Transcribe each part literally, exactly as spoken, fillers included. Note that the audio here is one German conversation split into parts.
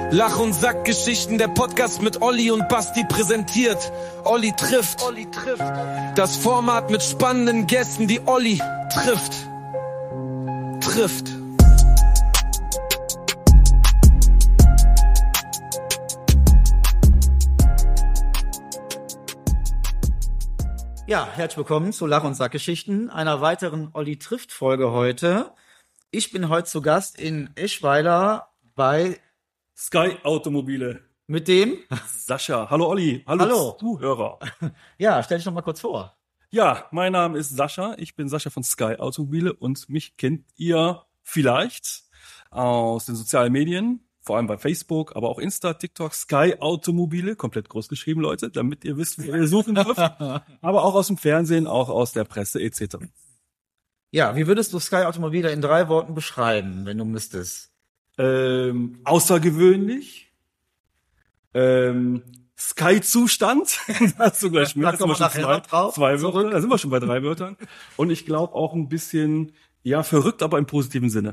Lach- und Sackgeschichten, der Podcast mit Olli und Basti präsentiert. Olli trifft. Olli trifft. Das Format mit spannenden Gästen, die Olli trifft. Trifft. Ja, herzlich willkommen zu Lach- und Sackgeschichten, einer weiteren Olli trifft Folge heute. Ich bin heute zu Gast in Eschweiler bei Sky Automobile. Mit dem? Sascha. Hallo Olli. Hallo, Hallo. Zuhörer. Ja, stell dich doch mal kurz vor. Ja, mein Name ist Sascha. Ich bin Sascha von Sky Automobile und mich kennt ihr vielleicht aus den sozialen Medien, vor allem bei Facebook, aber auch Insta, TikTok, Sky Automobile, komplett groß geschrieben, Leute, damit ihr wisst, wo ihr suchen dürft. Aber auch aus dem Fernsehen, auch aus der Presse et cetera. Ja, wie würdest du Sky Automobile in drei Worten beschreiben, wenn du müsstest? Ähm, außergewöhnlich. Ähm, Sky-Zustand. Hast du gleich mit. Da kommen wir Das sind nachher wir schon noch drauf. zwei, zwei Wörter. Da sind wir schon bei drei Wörtern. Und ich glaube auch ein bisschen, ja, verrückt, aber im positiven Sinne.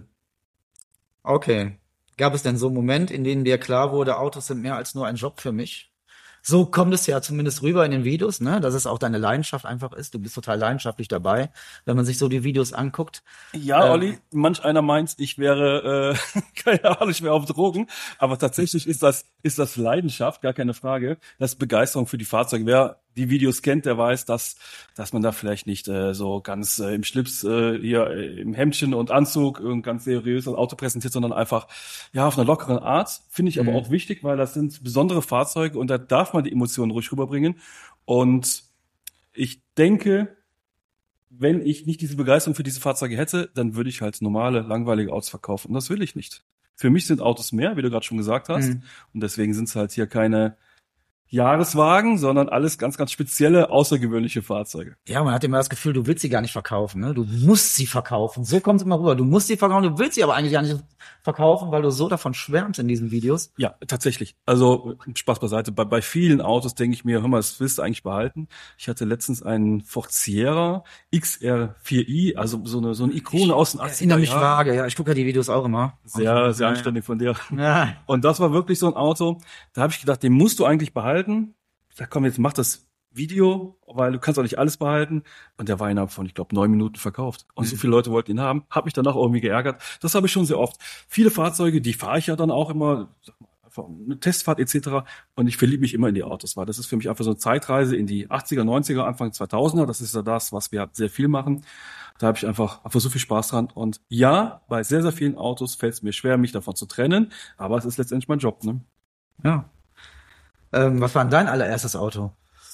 Okay. Gab es denn so einen Moment, in dem dir klar wurde, Autos sind mehr als nur ein Job für mich? So kommt es ja zumindest rüber in den Videos, ne, dass es auch deine Leidenschaft einfach ist. Du bist total leidenschaftlich dabei, wenn man sich so die Videos anguckt. Ja, Ähm, Olli, manch einer meint, ich wäre, äh, keine Ahnung, ich wäre auf Drogen. Aber tatsächlich ist das, ist das Leidenschaft, gar keine Frage. Das ist Begeisterung für die Fahrzeuge. Wer die Videos kennt, der weiß, dass, dass man da vielleicht nicht äh, so ganz äh, im Schlips, äh, hier äh, im Hemdchen und Anzug und ganz seriös das Auto präsentiert, sondern einfach, ja, auf einer lockeren Art. Finde ich aber Mhm. auch wichtig, weil das sind besondere Fahrzeuge und da darf man die Emotionen ruhig rüberbringen. Und ich denke, wenn ich nicht diese Begeisterung für diese Fahrzeuge hätte, dann würde ich halt normale, langweilige Autos verkaufen. Und das will ich nicht. Für mich sind Autos mehr, wie du gerade schon gesagt hast. Mhm. Und deswegen sind es halt hier keine Jahreswagen, sondern alles ganz, ganz spezielle, außergewöhnliche Fahrzeuge. Ja, man hat immer das Gefühl, du willst sie gar nicht verkaufen, ne? Du musst sie verkaufen. So kommt es immer rüber. Du musst sie verkaufen, du willst sie aber eigentlich gar nicht verkaufen, weil du so davon schwärmst in diesen Videos. Ja, tatsächlich. Also Spaß beiseite. Bei, bei vielen Autos denke ich mir, hör mal, das willst du eigentlich behalten. Ich hatte letztens einen Ford Sierra X R vier i, also so eine so eine Ikone aus den Ich achtziger erinnere mich Jahren. vage, ja. Ich gucke ja die Videos auch immer. Sehr, sehr Ja, anständig von dir. Ja. Und das war wirklich so ein Auto, da habe ich gedacht, den musst du eigentlich behalten. Da komm, jetzt mach das Video, weil du kannst auch nicht alles behalten. Und der war innerhalb von, ich glaube, neun Minuten verkauft. Und so viele Leute wollten ihn haben. Hab mich danach irgendwie geärgert. Das habe ich schon sehr oft. Viele Fahrzeuge, die fahre ich ja dann auch immer, sag mal, einfach eine Testfahrt et cetera. Und ich verliebe mich immer in die Autos, weil das ist für mich einfach so eine Zeitreise in die achtziger, neunziger, Anfang zweitausender. Das ist ja das, was wir sehr viel machen. Da habe ich einfach, einfach so viel Spaß dran. Und ja, bei sehr, sehr vielen Autos fällt es mir schwer, mich davon zu trennen. Aber es ist letztendlich mein Job, ne? Ja. Ähm, was war denn dein allererstes Auto?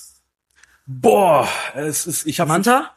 Boah, es ist, ich habe Manta?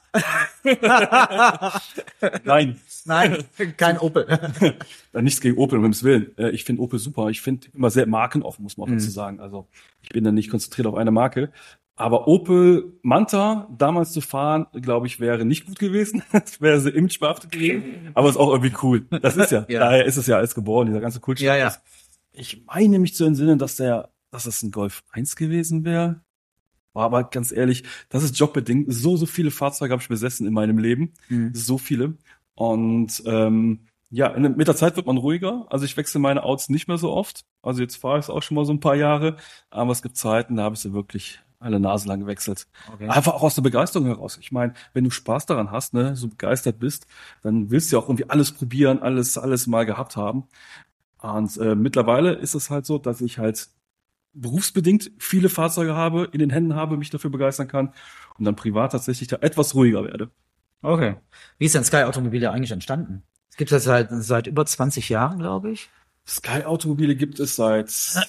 Nein, Nein, kein Opel. nichts gegen Opel, um Himmels Willen. Äh, Ich finde Opel super. Ich finde immer sehr markenoffen, muss man auch Mhm. dazu sagen. Also ich bin da nicht konzentriert auf eine Marke. Aber Opel Manta damals zu fahren, glaube ich, wäre nicht gut gewesen. Das wäre sehr imagebehaftet gewesen. Aber ist auch irgendwie cool. Das ist ja, Ja. daher ist es ja alles geboren, dieser ganze Kultstatus. Ja, ja. Ich meine mich zu entsinnen, dass der, dass das ein Golf eins gewesen wäre. Aber ganz ehrlich, das ist jobbedingt. So, so viele Fahrzeuge habe ich besessen in meinem Leben. Mhm. So viele. Und ähm, ja, in, mit der Zeit wird man ruhiger. Also ich wechsle meine Autos nicht mehr so oft. Also jetzt fahre ich es auch schon mal so ein paar Jahre. Aber es gibt Zeiten, da habe ich sie wirklich alle Nase lang gewechselt. Okay. Einfach auch aus der Begeisterung heraus. Ich meine, wenn du Spaß daran hast, ne, so begeistert bist, dann willst du ja auch irgendwie alles probieren, alles, alles mal gehabt haben. Und äh, mittlerweile ist es halt so, dass ich halt berufsbedingt viele Fahrzeuge habe, in den Händen habe, mich dafür begeistern kann und dann privat tatsächlich da etwas ruhiger werde. Okay. Wie ist denn Sky Automobile eigentlich entstanden? Es gibt das seit, seit über zwanzig Jahren, glaube ich. Sky Automobile gibt es seit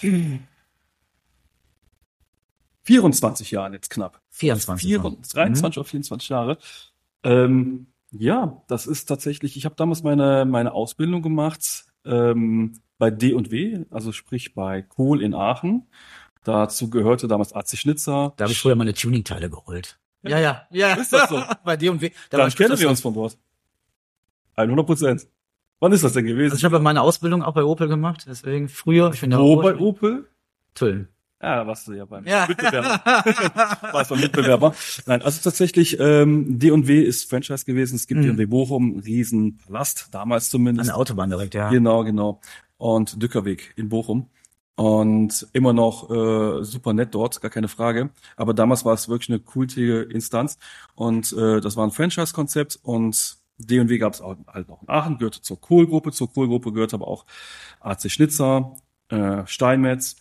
vierundzwanzig Jahren jetzt knapp. vierundzwanzig. vierundzwanzig, dreiundzwanzig oder vierundzwanzig Jahre. Ähm, ja, das ist tatsächlich, ich habe damals meine meine Ausbildung gemacht ähm, bei D und W, also sprich bei Kohl in Aachen. Dazu gehörte damals A C Schnitzer. Da habe ich früher meine Tuning-Teile geholt. Ja, ja, ja. Ist das so? Bei D und W. Da war Dann ich kennen das wir so. uns von dort. hundert Prozent. Wann ist das denn gewesen? Also ich habe meine Ausbildung auch bei Opel gemacht, deswegen früher, ich bin ja Wo auch bei Opel? Tulln. Ja, da warst du ja beim Ja. Mitbewerber. Warst beim Mitbewerber. Nein, also tatsächlich, ähm, D und W ist Franchise gewesen. Es gibt Mhm. D und W Bochum, Riesenpalast, damals An zumindest. der Autobahn direkt, ja. Genau, genau. Und Dückerweg in Bochum. Und immer noch äh, super nett dort, gar keine Frage. Aber damals war es wirklich eine kultige Instanz. Und äh, das war ein Franchise-Konzept. Und D und W gab es auch halt noch in Aachen, gehörte zur Kohl-Gruppe. Zur Kohl-Gruppe gehörte aber auch A C Schnitzer, äh, Steinmetz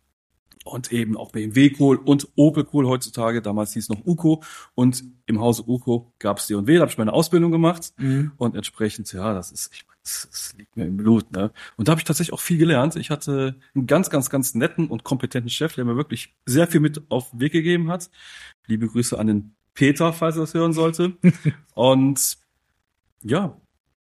und eben auch B M W-Kohl und Opel-Kohl heutzutage. Damals hieß noch UCO. Und im Hause UCO gab es D und W. Da habe ich meine Ausbildung gemacht. Mhm. Und entsprechend, ja, das ist... Ich Das, das liegt mir im Blut, ne? Und da habe ich tatsächlich auch viel gelernt. Ich hatte einen ganz, ganz, ganz netten und kompetenten Chef, der mir wirklich sehr viel mit auf den Weg gegeben hat. Liebe Grüße an den Peter, falls er das hören sollte. Und ja,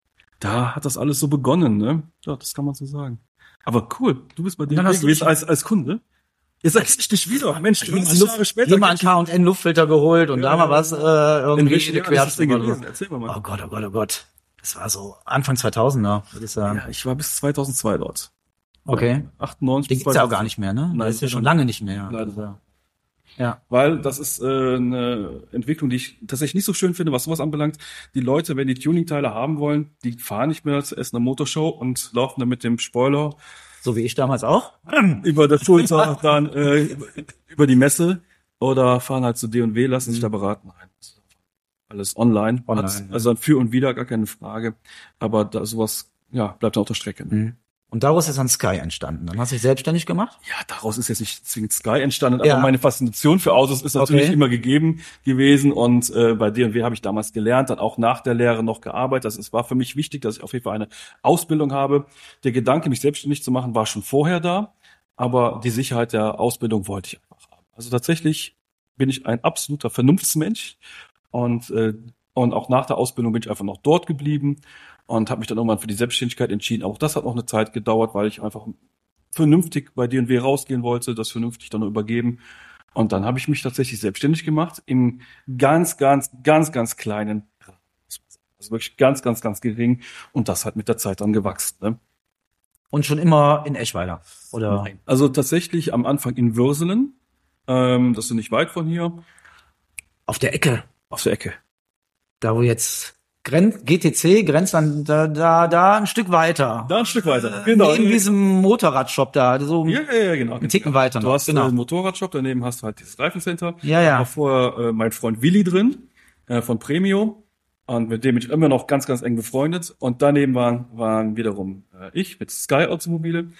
da hat das alles so begonnen, ne? Ja, das kann man so sagen. Aber cool, du bist bei dir gewesen als, als Kunde. Jetzt erkenne ich dich wieder. Mensch, du hast Jahre später. Jemand einen K und N Luftfilter geholt und ja, da mal was äh, irgendwie gequetscht. Erzähl mal mal. Oh Gott, oh Gott, oh Gott. Das war so Anfang zweitausender, würde ich sagen. Ja, ich war bis zweitausendzwei dort. Okay. achtundneunzig. Den gibt's ja auch gar nicht mehr, ne? Nein, das ist ja schon lange nicht mehr. Leider. Ja. Weil das ist äh, eine Entwicklung, die ich tatsächlich nicht so schön finde, was sowas anbelangt. Die Leute, wenn die Tuning-Teile haben wollen, die fahren nicht mehr zur Essener Motorshow und laufen dann mit dem Spoiler. So wie ich damals auch. Über der Schulter dann äh, über die Messe oder fahren halt zu D und W, lassen sich da beraten. Nein. Alles online, online hat, ja. Also für und wieder, gar keine Frage. Aber da sowas, ja, bleibt auf der Strecke. Ne? Mhm. Und daraus ist dann Sky entstanden. Dann hast du dich selbstständig gemacht? Ja, daraus ist jetzt nicht zwingend Sky entstanden, ja. aber meine Faszination für Autos ist natürlich okay. immer gegeben gewesen. Und äh, bei D und W habe ich damals gelernt, dann auch nach der Lehre noch gearbeitet. Das ist, war für mich wichtig, dass ich auf jeden Fall eine Ausbildung habe. Der Gedanke, mich selbstständig zu machen, war schon vorher da. Aber die Sicherheit der Ausbildung wollte ich einfach haben. Also tatsächlich bin ich ein absoluter Vernunftsmensch. Und äh, und auch nach der Ausbildung bin ich einfach noch dort geblieben und habe mich dann irgendwann für die Selbstständigkeit entschieden. Auch das hat noch eine Zeit gedauert, weil ich einfach vernünftig bei D und W rausgehen wollte, das vernünftig dann noch übergeben. Und dann habe ich mich tatsächlich selbstständig gemacht im ganz, ganz, ganz, ganz kleinen Rahmen. Also wirklich ganz, ganz, ganz gering. Und das hat mit der Zeit dann gewachsen. Ne? Und schon immer in Eschweiler? Oder? Nein. Also tatsächlich am Anfang in Würselen. Ähm, das ist nicht weit von hier. Auf der Ecke? Auf der Ecke. Da wo jetzt Gren- G T C grenzt dann da, da, da ein Stück weiter. Da ein Stück weiter, genau. In diesem Motorradshop da, so ja, ja, ja, genau. einen Ticken weiter noch. Du hast genau. einen Motorradshop, daneben hast du halt dieses Reifencenter. Ja, ja. Da war vorher äh, mein Freund Willi drin, äh, von Premio. Und mit dem bin ich immer noch ganz, ganz eng befreundet. Und daneben waren, waren wiederum äh, ich mit Sky Automobile.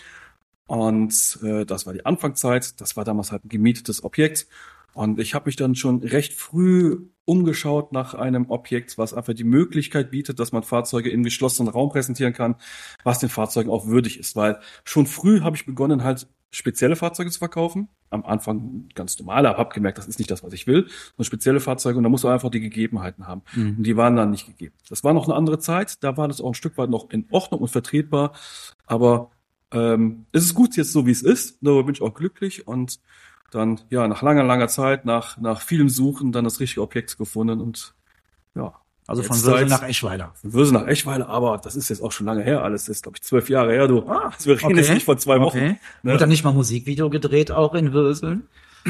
Und äh, das war die Anfangszeit. Das war damals halt ein gemietetes Objekt. Und ich habe mich dann schon recht früh umgeschaut nach einem Objekt, was einfach die Möglichkeit bietet, dass man Fahrzeuge in geschlossenen Raum präsentieren kann, was den Fahrzeugen auch würdig ist. Weil schon früh habe ich begonnen, halt spezielle Fahrzeuge zu verkaufen. Am Anfang ganz normale, aber habe gemerkt, das ist nicht das, was ich will. Und spezielle Fahrzeuge, und da musst du einfach die Gegebenheiten haben. Mhm. Und die waren dann nicht gegeben. Das war noch eine andere Zeit, da war das auch ein Stück weit noch in Ordnung und vertretbar. Aber ähm, es ist gut jetzt so, wie es ist. Darüber bin ich auch glücklich. Und dann, ja, nach langer, langer Zeit, nach nach vielem Suchen, dann das richtige Objekt gefunden und ja. Also von Würsel nach Eschweiler. Von Würsel nach Eschweiler, aber das ist jetzt auch schon lange her alles. Das ist, glaube ich, zwölf Jahre her, du. Ah, wir reden okay. jetzt nicht vor zwei Wochen. Okay. Ne? Wird dann nicht mal Musikvideo gedreht, auch in Würsel?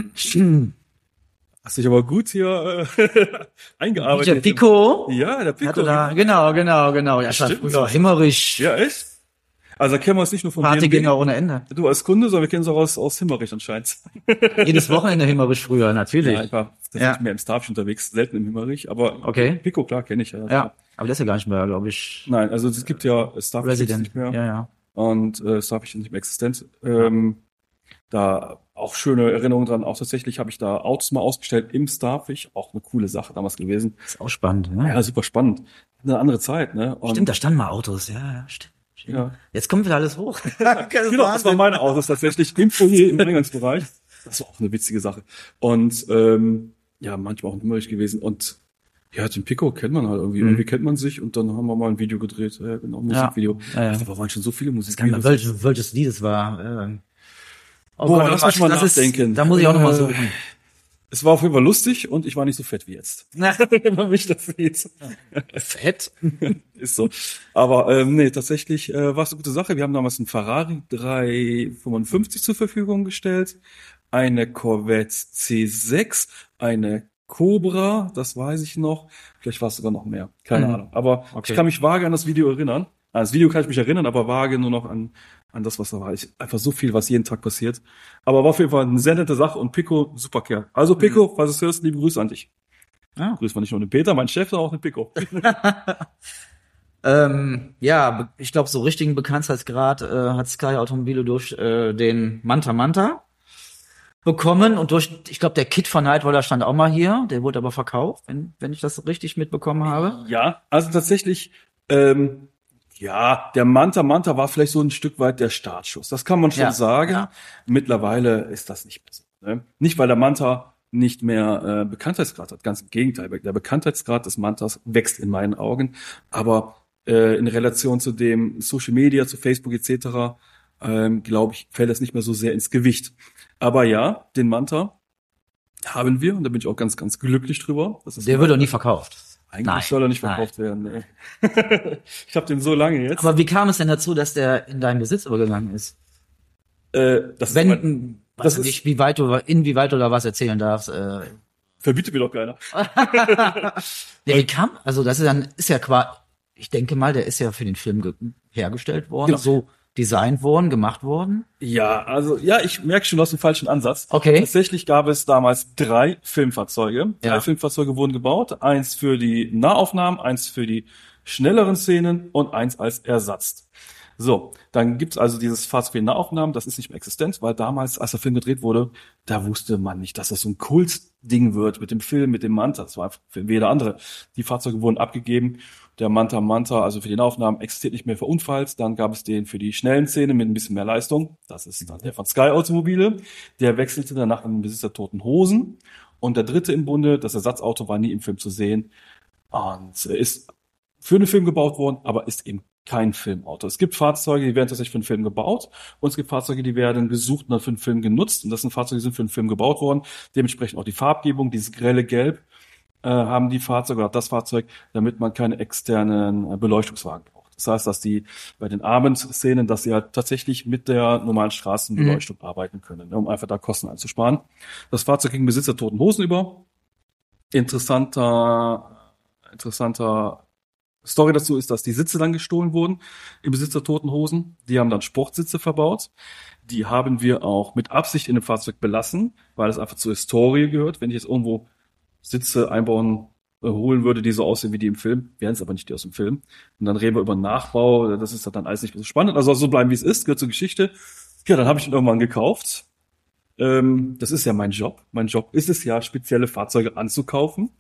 Hast dich aber gut hier äh, eingearbeitet. Der Pico? Ja, der Pico. Hatte da, genau, genau, genau. Ja, stand früher Himmerich. Ja, echt? Also kennen wir uns nicht nur von Partygänger ohne Ende. Du als Kunde, sondern wir kennen uns auch aus, aus Himmerich anscheinend. Jedes Wochenende Himmerich früher, natürlich. Ja, ich war tatsächlich ja. mehr im Starfish unterwegs, selten im Himmerich, aber okay. Pico, klar, kenne ich ja. Ja, aber der ist ja gar nicht mehr, glaube ich. Nein, also es gibt ja Starfish nicht mehr. Ja, ja. Und äh, Starfish ist nicht mehr existent. Ähm, da auch schöne Erinnerungen dran. Auch tatsächlich habe ich da Autos mal ausgestellt im Starfish. Auch eine coole Sache damals gewesen. Ist auch spannend, ne? Ja, super spannend. Eine andere Zeit, ne? Und stimmt, da standen mal Autos, ja, stimmt. Ja. Jetzt kommt wieder alles hoch. Genau, das waren meine Autos tatsächlich im Foyer, im Eingangsbereich. Das war auch eine witzige Sache. Und ähm, ja, manchmal auch Himmerich gewesen. Und ja, den Pico kennt man halt irgendwie. Mhm. Irgendwie kennt man sich und dann haben wir mal ein Video gedreht. Ja, genau, ein Musikvideo. Ja, ja, ja. Da waren schon so viele Musikvideos. Welches, welches Lied es war. Äh, oh Boah, Gott, lass mich mal nachdenken. Ist, da muss ich auch noch mal suchen. Es war auf jeden Fall lustig und ich war nicht so fett wie jetzt. Wenn man mich das sieht. Fett? Ist so. Aber ähm, nee, tatsächlich äh, war es eine gute Sache. Wir haben damals einen Ferrari dreihundertfünfundfünfzig zur Verfügung gestellt, eine Corvette C sechs, eine Cobra, das weiß ich noch. Vielleicht war es sogar noch mehr. Keine mhm. Ahnung. Aber okay. Ich kann mich vage an das Video erinnern. An das Video kann ich mich erinnern, aber vage nur noch an, an das, was da war. Ich, einfach so viel, was jeden Tag passiert. Aber war auf jeden Fall eine sehr nette Sache und Pico, super Kerl. Also Pico, falls du es hörst, liebe Grüße an dich. Ja. Grüß mal nicht nur den Peter, mein Chef, sondern auch den Pico. ähm, ja, be- ich glaube, so richtigen Bekanntheitsgrad äh, hat Sky Automobile durch äh, den Manta Manta bekommen und durch, ich glaube, der Kit von Nightwaller stand auch mal hier, der wurde aber verkauft, wenn, wenn ich das richtig mitbekommen habe. Ja, also tatsächlich, ähm, ja, der Manta Manta war vielleicht so ein Stück weit der Startschuss. Das kann man schon Ja, sagen. ja. Mittlerweile ist das nicht mehr so. Ne? Nicht, weil der Manta nicht mehr äh, Bekanntheitsgrad hat. Ganz im Gegenteil. Der Bekanntheitsgrad des Mantas wächst in meinen Augen. Aber äh, in Relation zu dem Social Media, zu Facebook et cetera, ähm, glaube ich, fällt das nicht mehr so sehr ins Gewicht. Aber ja, den Manta haben wir und da bin ich auch ganz, ganz glücklich drüber. Das ist Der wird doch nie verkauft. eigentlich Nein, soll er nicht nein. verkauft werden. Nee. Ich habe den so lange jetzt. Aber wie kam es denn dazu, dass der in deinen Besitz übergegangen ist? äh, das ist Wenn, mein, weiß das ich ist- nicht, wie weit du, inwieweit du da was erzählen darfst. Äh, verbietet mir doch keiner. ja, wie kam, also das ist dann, ist ja quasi, ich denke mal, der ist ja für den Film ge hergestellt worden, Genau. so designt worden, gemacht worden. Ja, also ja, ich merke schon, du hast einen falschen Ansatz. Okay. Tatsächlich gab es damals drei Filmfahrzeuge. Drei Ja. Filmfahrzeuge wurden gebaut. Eins für die Nahaufnahmen, eins für die schnelleren Szenen und eins als Ersatz. So, dann gibt's also dieses Fahrzeug für die Nahaufnahmen. Das ist nicht mehr existent, weil damals, als der Film gedreht wurde, da wusste man nicht, dass das so ein Kultding wird mit dem Film, mit dem Manta. Das war einfach für jeder andere. Die Fahrzeuge wurden abgegeben. Der Manta Manta, also für die Nahaufnahmen, existiert nicht mehr verunfallt. Dann gab es den für die schnellen Szenen mit ein bisschen mehr Leistung. Das ist dann der von Sky Automobile. Der wechselte danach an den Besitzer Toten Hosen. Und der dritte im Bunde, das Ersatzauto, war nie im Film zu sehen. Und ist für einen Film gebaut worden, aber ist eben kein Filmauto. Es gibt Fahrzeuge, die werden tatsächlich für einen Film gebaut. Und es gibt Fahrzeuge, die werden gesucht und dann für einen Film genutzt. Und das sind Fahrzeuge, die sind für einen Film gebaut worden. Dementsprechend auch die Farbgebung, dieses grelle Gelb, äh, haben die Fahrzeuge oder das Fahrzeug, damit man keine externen äh, Beleuchtungswagen braucht. Das heißt, dass die bei den Abendszenen, dass sie halt tatsächlich mit der normalen Straßenbeleuchtung arbeiten können, ne, um einfach da Kosten einzusparen. Das Fahrzeug ging Besitzer Toten Hosen über. Interessanter, interessanter Story dazu ist, dass die Sitze dann gestohlen wurden im Besitzer Toten Hosen. Die haben dann Sportsitze verbaut. Die haben wir auch mit Absicht in dem Fahrzeug belassen, weil es einfach zur Historie gehört. Wenn ich jetzt irgendwo Sitze einbauen, äh, holen würde, die so aussehen wie die im Film, wären es aber nicht die aus dem Film. Und dann reden wir über einen Nachbau, das ist dann alles nicht mehr so spannend. Also so bleiben, wie es ist, gehört zur Geschichte. Ja, dann habe ich ihn irgendwann gekauft. Ähm, das ist ja mein Job. Mein Job ist es ja, spezielle Fahrzeuge anzukaufen.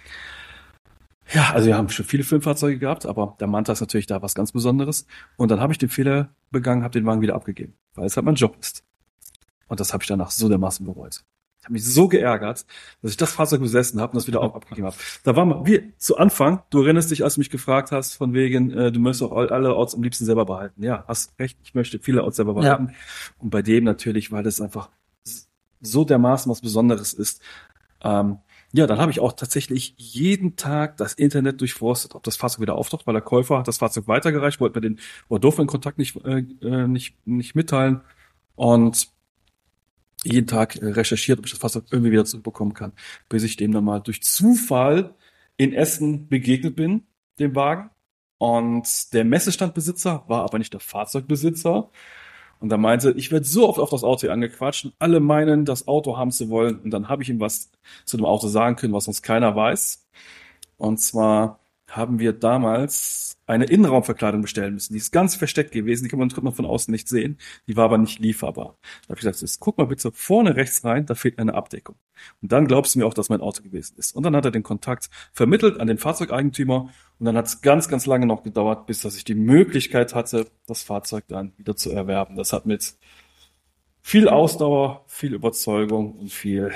Ja, also wir haben schon viele Filmfahrzeuge gehabt, aber der Manta ist natürlich da was ganz Besonderes. Und dann habe ich den Fehler begangen, habe den Wagen wieder abgegeben, weil es halt mein Job ist. Und das habe ich danach so dermaßen bereut. Ich habe mich so geärgert, dass ich das Fahrzeug besessen habe und das wieder auch abgegeben habe. Da war mal, wie zu Anfang, du erinnerst dich, als du mich gefragt hast, von wegen, äh, du möchtest auch alle Autos am liebsten selber behalten. Ja, hast recht, ich möchte viele Autos selber behalten. Ja. Und bei dem natürlich, weil das einfach so dermaßen was Besonderes ist. Ähm, ja, dann habe ich auch tatsächlich jeden Tag das Internet durchforstet, ob das Fahrzeug wieder auftaucht, weil der Käufer hat das Fahrzeug weitergereicht, wollte mir den, oder durfte den Kontakt nicht, äh, nicht, nicht mitteilen. Und jeden Tag recherchiert, ob ich das Fahrzeug irgendwie wieder zurückbekommen kann, bis ich dem dann mal durch Zufall in Essen begegnet bin, dem Wagen. Und der Messestandbesitzer war aber nicht der Fahrzeugbesitzer. Und er meinte, ich werde so oft auf das Auto hier angequatscht und alle meinen, das Auto haben zu wollen. Und dann habe ich ihm was zu dem Auto sagen können, was sonst keiner weiß. Und zwar haben wir damals eine Innenraumverkleidung bestellen müssen. Die ist ganz versteckt gewesen, die kann man, man von außen nicht sehen. Die war aber nicht lieferbar. Da habe ich gesagt, jetzt guck mal bitte vorne rechts rein, da fehlt eine Abdeckung. Und dann glaubst du mir auch, dass mein Auto gewesen ist. Und dann hat er den Kontakt vermittelt an den Fahrzeugeigentümer. Und dann hat es ganz, ganz lange noch gedauert, bis dass ich die Möglichkeit hatte, das Fahrzeug dann wieder zu erwerben. Das hat mit viel Ausdauer, viel Überzeugung und viel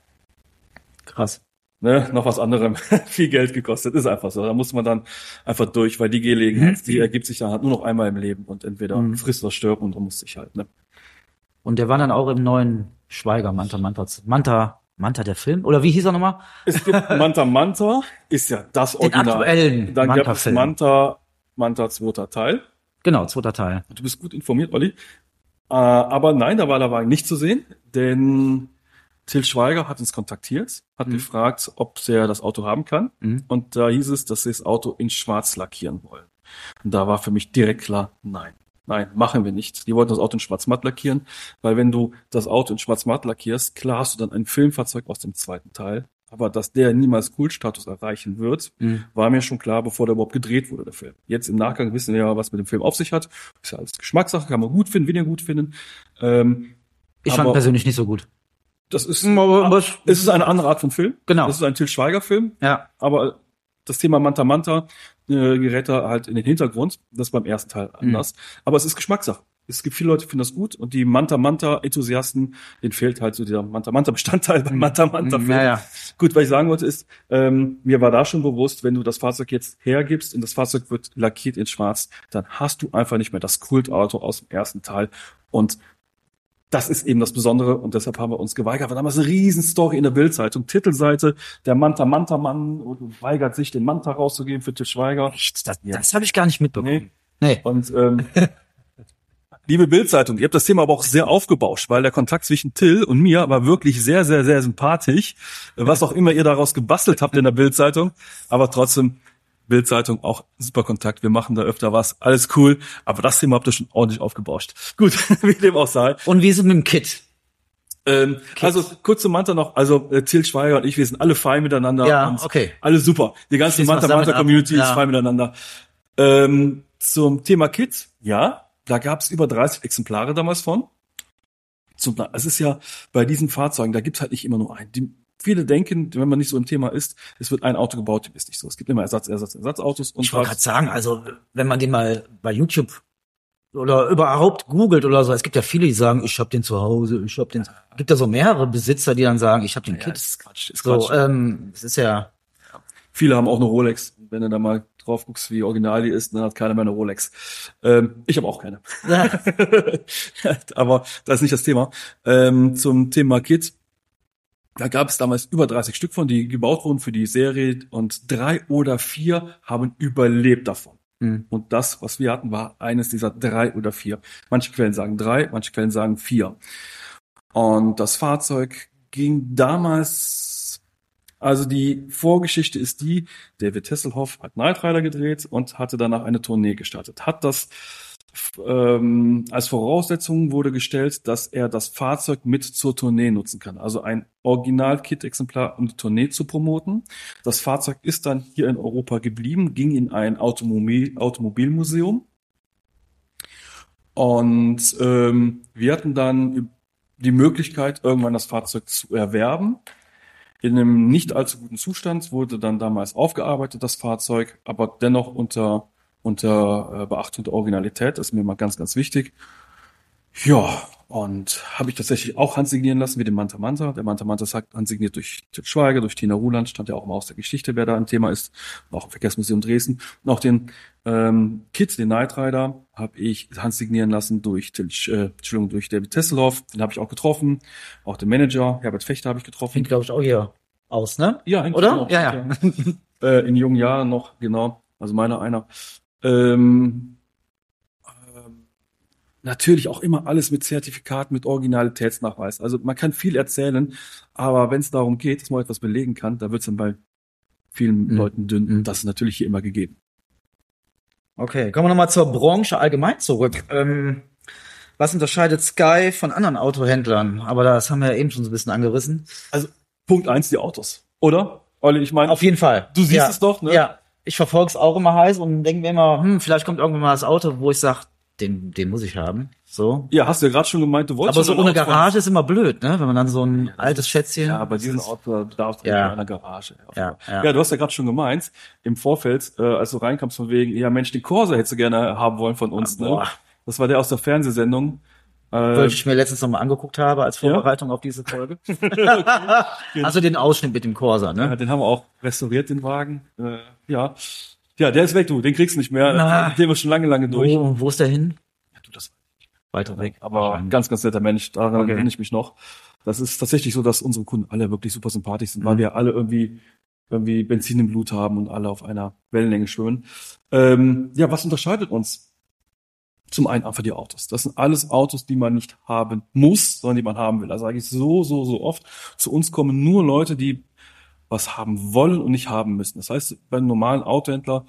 Krass. Ne, noch was anderem viel Geld gekostet. Ist einfach so. Da muss man dann einfach durch, weil die Gelegenheit, die ergibt sich dann halt nur noch einmal im Leben und entweder Mhm. frisst oder stirbt und da muss ich halt, ne. Und der war dann auch im neuen Schweiger, Manta, Manta, Manta, Manta der Film? Oder wie hieß er nochmal? Es gibt Manta Manta, ist ja das Den Original. aktuellen Dann gab es Manta-Film. Manta, Manta zweiter Teil. Genau, zweiter Teil. Du bist gut informiert, Olli. Äh, aber nein, da war der Wagen nicht zu sehen, denn Till Schweiger hat uns kontaktiert, hat Mhm. gefragt, ob er das Auto haben kann. Mhm. Und da hieß es, dass sie das Auto in schwarz lackieren wollen. Und da war für mich direkt klar, nein, nein, machen wir nicht. Die wollten das Auto in schwarz-matt lackieren, weil wenn du das Auto in schwarz-matt lackierst, klar hast du dann ein Filmfahrzeug aus dem zweiten Teil. Aber dass der niemals Kultstatus erreichen wird, mhm. war mir schon klar, bevor der überhaupt gedreht wurde, der Film. Jetzt im Nachgang wissen wir ja, was mit dem Film auf sich hat. Ist ja alles Geschmackssache, kann man gut finden, wen ihr gut finden. Ähm, ich fand persönlich nicht so gut. Das ist, aber, aber es ist eine andere Art von Film. Genau. Das ist ein Til Schweiger-Film. Ja. Aber das Thema Manta Manta äh, gerät da halt in den Hintergrund. Das ist beim ersten Teil anders. Mhm. Aber es ist Geschmackssache. Es gibt viele Leute, die finden das gut, und die Manta-Manta-Enthusiasten, denen fehlt halt so dieser Manta-Manta-Bestandteil beim Manta-Manta-Film. Ja, ja. Gut, was ich sagen wollte ist, ähm, mir war da schon bewusst, wenn du das Fahrzeug jetzt hergibst und das Fahrzeug wird lackiert in schwarz, dann hast du einfach nicht mehr das Kultauto aus dem ersten Teil, und das ist eben das Besondere, und deshalb haben wir uns geweigert. War damals eine Riesenstory in der Bild-Zeitung, Titelseite, der Manta-Manta-Mann weigert sich, den Manta rauszugeben für Til Schweiger. Echt? Das, ja. das habe ich gar nicht mitbekommen. Nee. nee. Und ähm, liebe Bild-Zeitung, ihr habt das Thema aber auch sehr aufgebauscht, weil der Kontakt zwischen Till und mir war wirklich sehr, sehr, sehr sympathisch. Was auch immer ihr daraus gebastelt habt in der Bild-Zeitung. Aber trotzdem, Bild-Zeitung auch super Kontakt. Wir machen da öfter was. Alles cool. Aber das Thema habt ihr schon ordentlich aufgebauscht. Gut, wie dem auch sei. Und wie ist es mit dem Kit? Ähm, also kurz zum Manta noch. Also äh, Til Schweiger und ich, wir sind alle fein miteinander. Ja, und okay. Alle super. Die ganze Manta-Manta-Community ja. ist fein miteinander. Ähm, zum Thema Kit, ja. Da gab es über dreißig Exemplare damals von. Zum, es ist ja bei diesen Fahrzeugen, da gibt's halt nicht immer nur einen. Die, viele denken, wenn man nicht so im Thema ist, es wird ein Auto gebaut, dem ist nicht so. Es gibt immer Ersatz, Ersatz, Ersatzautos. Und ich wollte gerade sagen, also wenn man den mal bei YouTube oder überhaupt googelt oder so, es gibt ja viele, die sagen, ich habe den zu Hause, ich habe den. Es gibt ja so mehrere Besitzer, die dann sagen, ich habe den ja, Kit. Das ist Quatsch, ist so, Quatsch. ähm, es ist ja. Viele haben auch eine Rolex. Wenn du da mal drauf guckst, wie original die ist, dann hat keiner mehr eine Rolex. Ähm, ich habe auch keine. Aber das ist nicht das Thema. Ähm, zum Thema Kit. Da gab es damals über dreißig Stück von, die gebaut wurden für die Serie, und drei oder vier haben überlebt davon. Mhm. Und das, was wir hatten, war eines dieser drei oder vier. Manche Quellen sagen drei, manche Quellen sagen vier. Und das Fahrzeug ging damals. Also die Vorgeschichte ist die, David Hasselhoff hat Knight Rider gedreht und hatte danach eine Tournee gestartet. Hat das ähm, als Voraussetzung wurde gestellt, dass er das Fahrzeug mit zur Tournee nutzen kann. Also ein Original-Kit-Exemplar, um die Tournee zu promoten. Das Fahrzeug ist dann hier in Europa geblieben, ging in ein Automobil- Automobilmuseum. Und ähm, wir hatten dann die Möglichkeit, irgendwann das Fahrzeug zu erwerben. In einem nicht allzu guten Zustand, wurde dann damals aufgearbeitet, das Fahrzeug, aber dennoch unter unter Beachtung der Originalität, das ist mir mal ganz, ganz wichtig. Ja, und habe ich tatsächlich auch handsignieren lassen, wie den Manta Manta. Der Manta Manta ist handsigniert durch Til Schweiger, durch Tina Ruland, stand ja auch mal aus der Geschichte, wer da ein Thema ist, auch im Verkehrsmuseum Dresden. Und auch den ähm, Kit, den Knight Rider, habe ich handsignieren lassen durch Til, äh, Entschuldigung, durch David Hasselhoff, den habe ich auch getroffen. Auch den Manager, Herbert Fechter, habe ich getroffen. Fängt, glaube ich, auch hier aus, ne? Ja, oder? Auch, ja, ja. ja. äh, in jungen Jahren noch, genau. Also meiner einer. Ähm, ähm, natürlich auch immer alles mit Zertifikat, mit Originalitätsnachweis. Also man kann viel erzählen, aber wenn es darum geht, dass man etwas belegen kann, da wird es dann bei vielen mhm. Leuten dünn. Mhm. Das ist natürlich hier immer gegeben. Okay, kommen wir nochmal zur Branche allgemein zurück. Ähm, was unterscheidet Sky von anderen Autohändlern? Aber das haben wir ja eben schon so ein bisschen angerissen. Also Punkt eins, die Autos, oder? Olli, ich meine, auf jeden Fall. Du siehst ja. es doch, ne? Ja. Ich verfolge es auch immer heiß und denke mir immer, hm, vielleicht kommt irgendwann mal das Auto, wo ich sage, den, den muss ich haben. So. Ja, hast du ja gerade schon gemeint, du wolltest. Aber so ohne Garage ist immer blöd, ne? Wenn man dann so ein ja, altes Schätzchen. Ja, bei diesem Auto darfst du ja. in einer Garage. Ja, ja. ja, du hast ja gerade schon gemeint, im Vorfeld, äh, als du reinkamst von wegen, ja Mensch, den Corsa hättest du gerne haben wollen von uns, ja, ne? Das war der aus der Fernsehsendung. Weil ich mir letztens nochmal angeguckt habe als Vorbereitung ja? auf diese Folge. Okay. Also den Ausschnitt mit dem Corsa, ne? Ja, den haben wir auch restauriert, den Wagen. Äh, ja. Ja, der ist weg, du. Den kriegst du nicht mehr. Na, den wir schon lange, lange durch. Wo, wo ist der hin? Ja, du, das weiter weg. Aber ein ganz, ganz netter Mensch. Daran okay. erinnere ich mich noch. Das ist tatsächlich so, dass unsere Kunden alle wirklich super sympathisch sind, mhm. weil wir alle irgendwie irgendwie Benzin im Blut haben und alle auf einer Wellenlänge schwimmen. Ähm, ja, was unterscheidet uns? Zum einen einfach die Autos. Das sind alles Autos, die man nicht haben muss, sondern die man haben will. Das sage ich so, so, so oft. Zu uns kommen nur Leute, die was haben wollen und nicht haben müssen. Das heißt, bei einem normalen Autohändler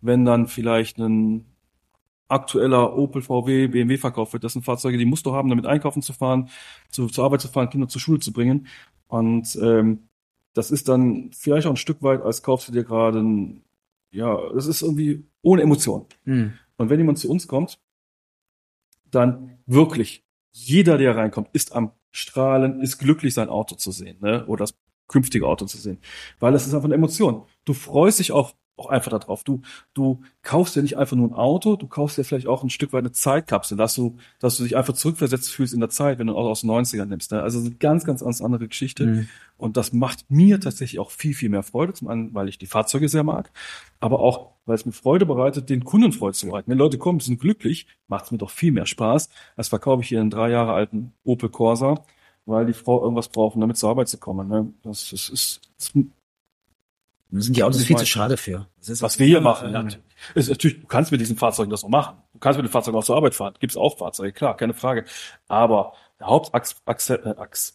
wenn dann vielleicht ein aktueller Opel, V W, B M W verkauft wird. Das sind Fahrzeuge, die musst du haben, damit einkaufen zu fahren, zu, zur Arbeit zu fahren, Kinder zur Schule zu bringen. Und ähm, das ist dann vielleicht auch ein Stück weit, als kaufst du dir gerade ein, ja, das ist irgendwie ohne Emotion. Mhm. Und wenn jemand zu uns kommt, dann wirklich, jeder, der reinkommt, ist am Strahlen, ist glücklich, sein Auto zu sehen, ne? Oder das künftige Auto zu sehen. Weil das ist einfach eine Emotion. Du freust dich auch, auch einfach darauf. Du, du kaufst dir nicht einfach nur ein Auto, du kaufst dir vielleicht auch ein Stück weit eine Zeitkapsel, dass du, dass du dich einfach zurückversetzt fühlst in der Zeit, wenn du ein Auto aus den neunzigern nimmst. Ne? Also eine ganz, ganz, ganz andere Geschichte. Mhm. Und das macht mir tatsächlich auch viel, viel mehr Freude. Zum einen, weil ich die Fahrzeuge sehr mag, aber auch, weil es mir Freude bereitet, den Kunden Freude zu bereiten. Wenn Leute kommen, die sind glücklich, macht es mir doch viel mehr Spaß, als verkaufe ich hier einen drei Jahre alten Opel Corsa, weil die Frau irgendwas braucht, um damit zur Arbeit zu kommen. Ne? Das, das ist, das Da sind die Autos Ich viel mein- zu schade für. Das ist was wir hier machen. ähm, Ja, ist natürlich, du kannst mit diesen Fahrzeugen das noch machen. Du kannst mit den Fahrzeugen auch zur Arbeit fahren. Gibt's auch Fahrzeuge, klar, keine Frage. Aber der Hauptachs, Achse, äh, Achs.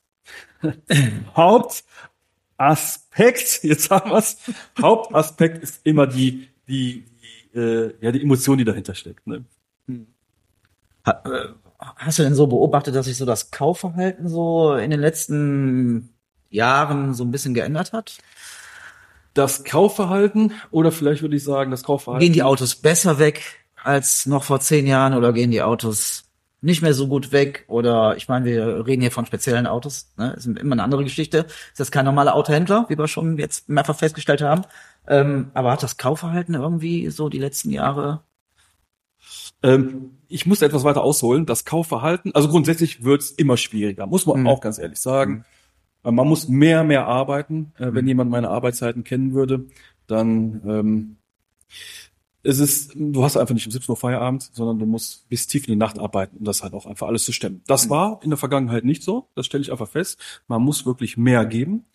Hauptaspekt, jetzt haben wir's. Hauptaspekt ist immer die, die, die, äh, ja, die Emotion, die dahinter steckt. Ne? Ha- äh, Hast du denn so beobachtet, dass sich so das Kaufverhalten so in den letzten Jahren so ein bisschen geändert hat? Das Kaufverhalten, oder vielleicht würde ich sagen, das Kaufverhalten. Gehen die Autos besser weg als noch vor zehn Jahren oder gehen die Autos nicht mehr so gut weg? Oder ich meine, wir reden hier von speziellen Autos, ne? Das ist immer eine andere Geschichte. Ist das kein normaler Autohändler, wie wir schon jetzt mehrfach festgestellt haben? Ähm, aber hat das Kaufverhalten irgendwie so die letzten Jahre? Ähm, ich muss etwas weiter ausholen. Das Kaufverhalten, also grundsätzlich wird's immer schwieriger, muss man Mhm. auch ganz ehrlich sagen. Äh, Man muss mehr, mehr arbeiten. Äh, Wenn jemand meine Arbeitszeiten kennen würde, dann ähm, ist es, du hast einfach nicht um siebzehn Uhr Feierabend, sondern du musst bis tief in die Nacht arbeiten, um das halt auch einfach alles zu stemmen. Das war in der Vergangenheit nicht so. Das stelle ich einfach fest. Man muss wirklich mehr geben.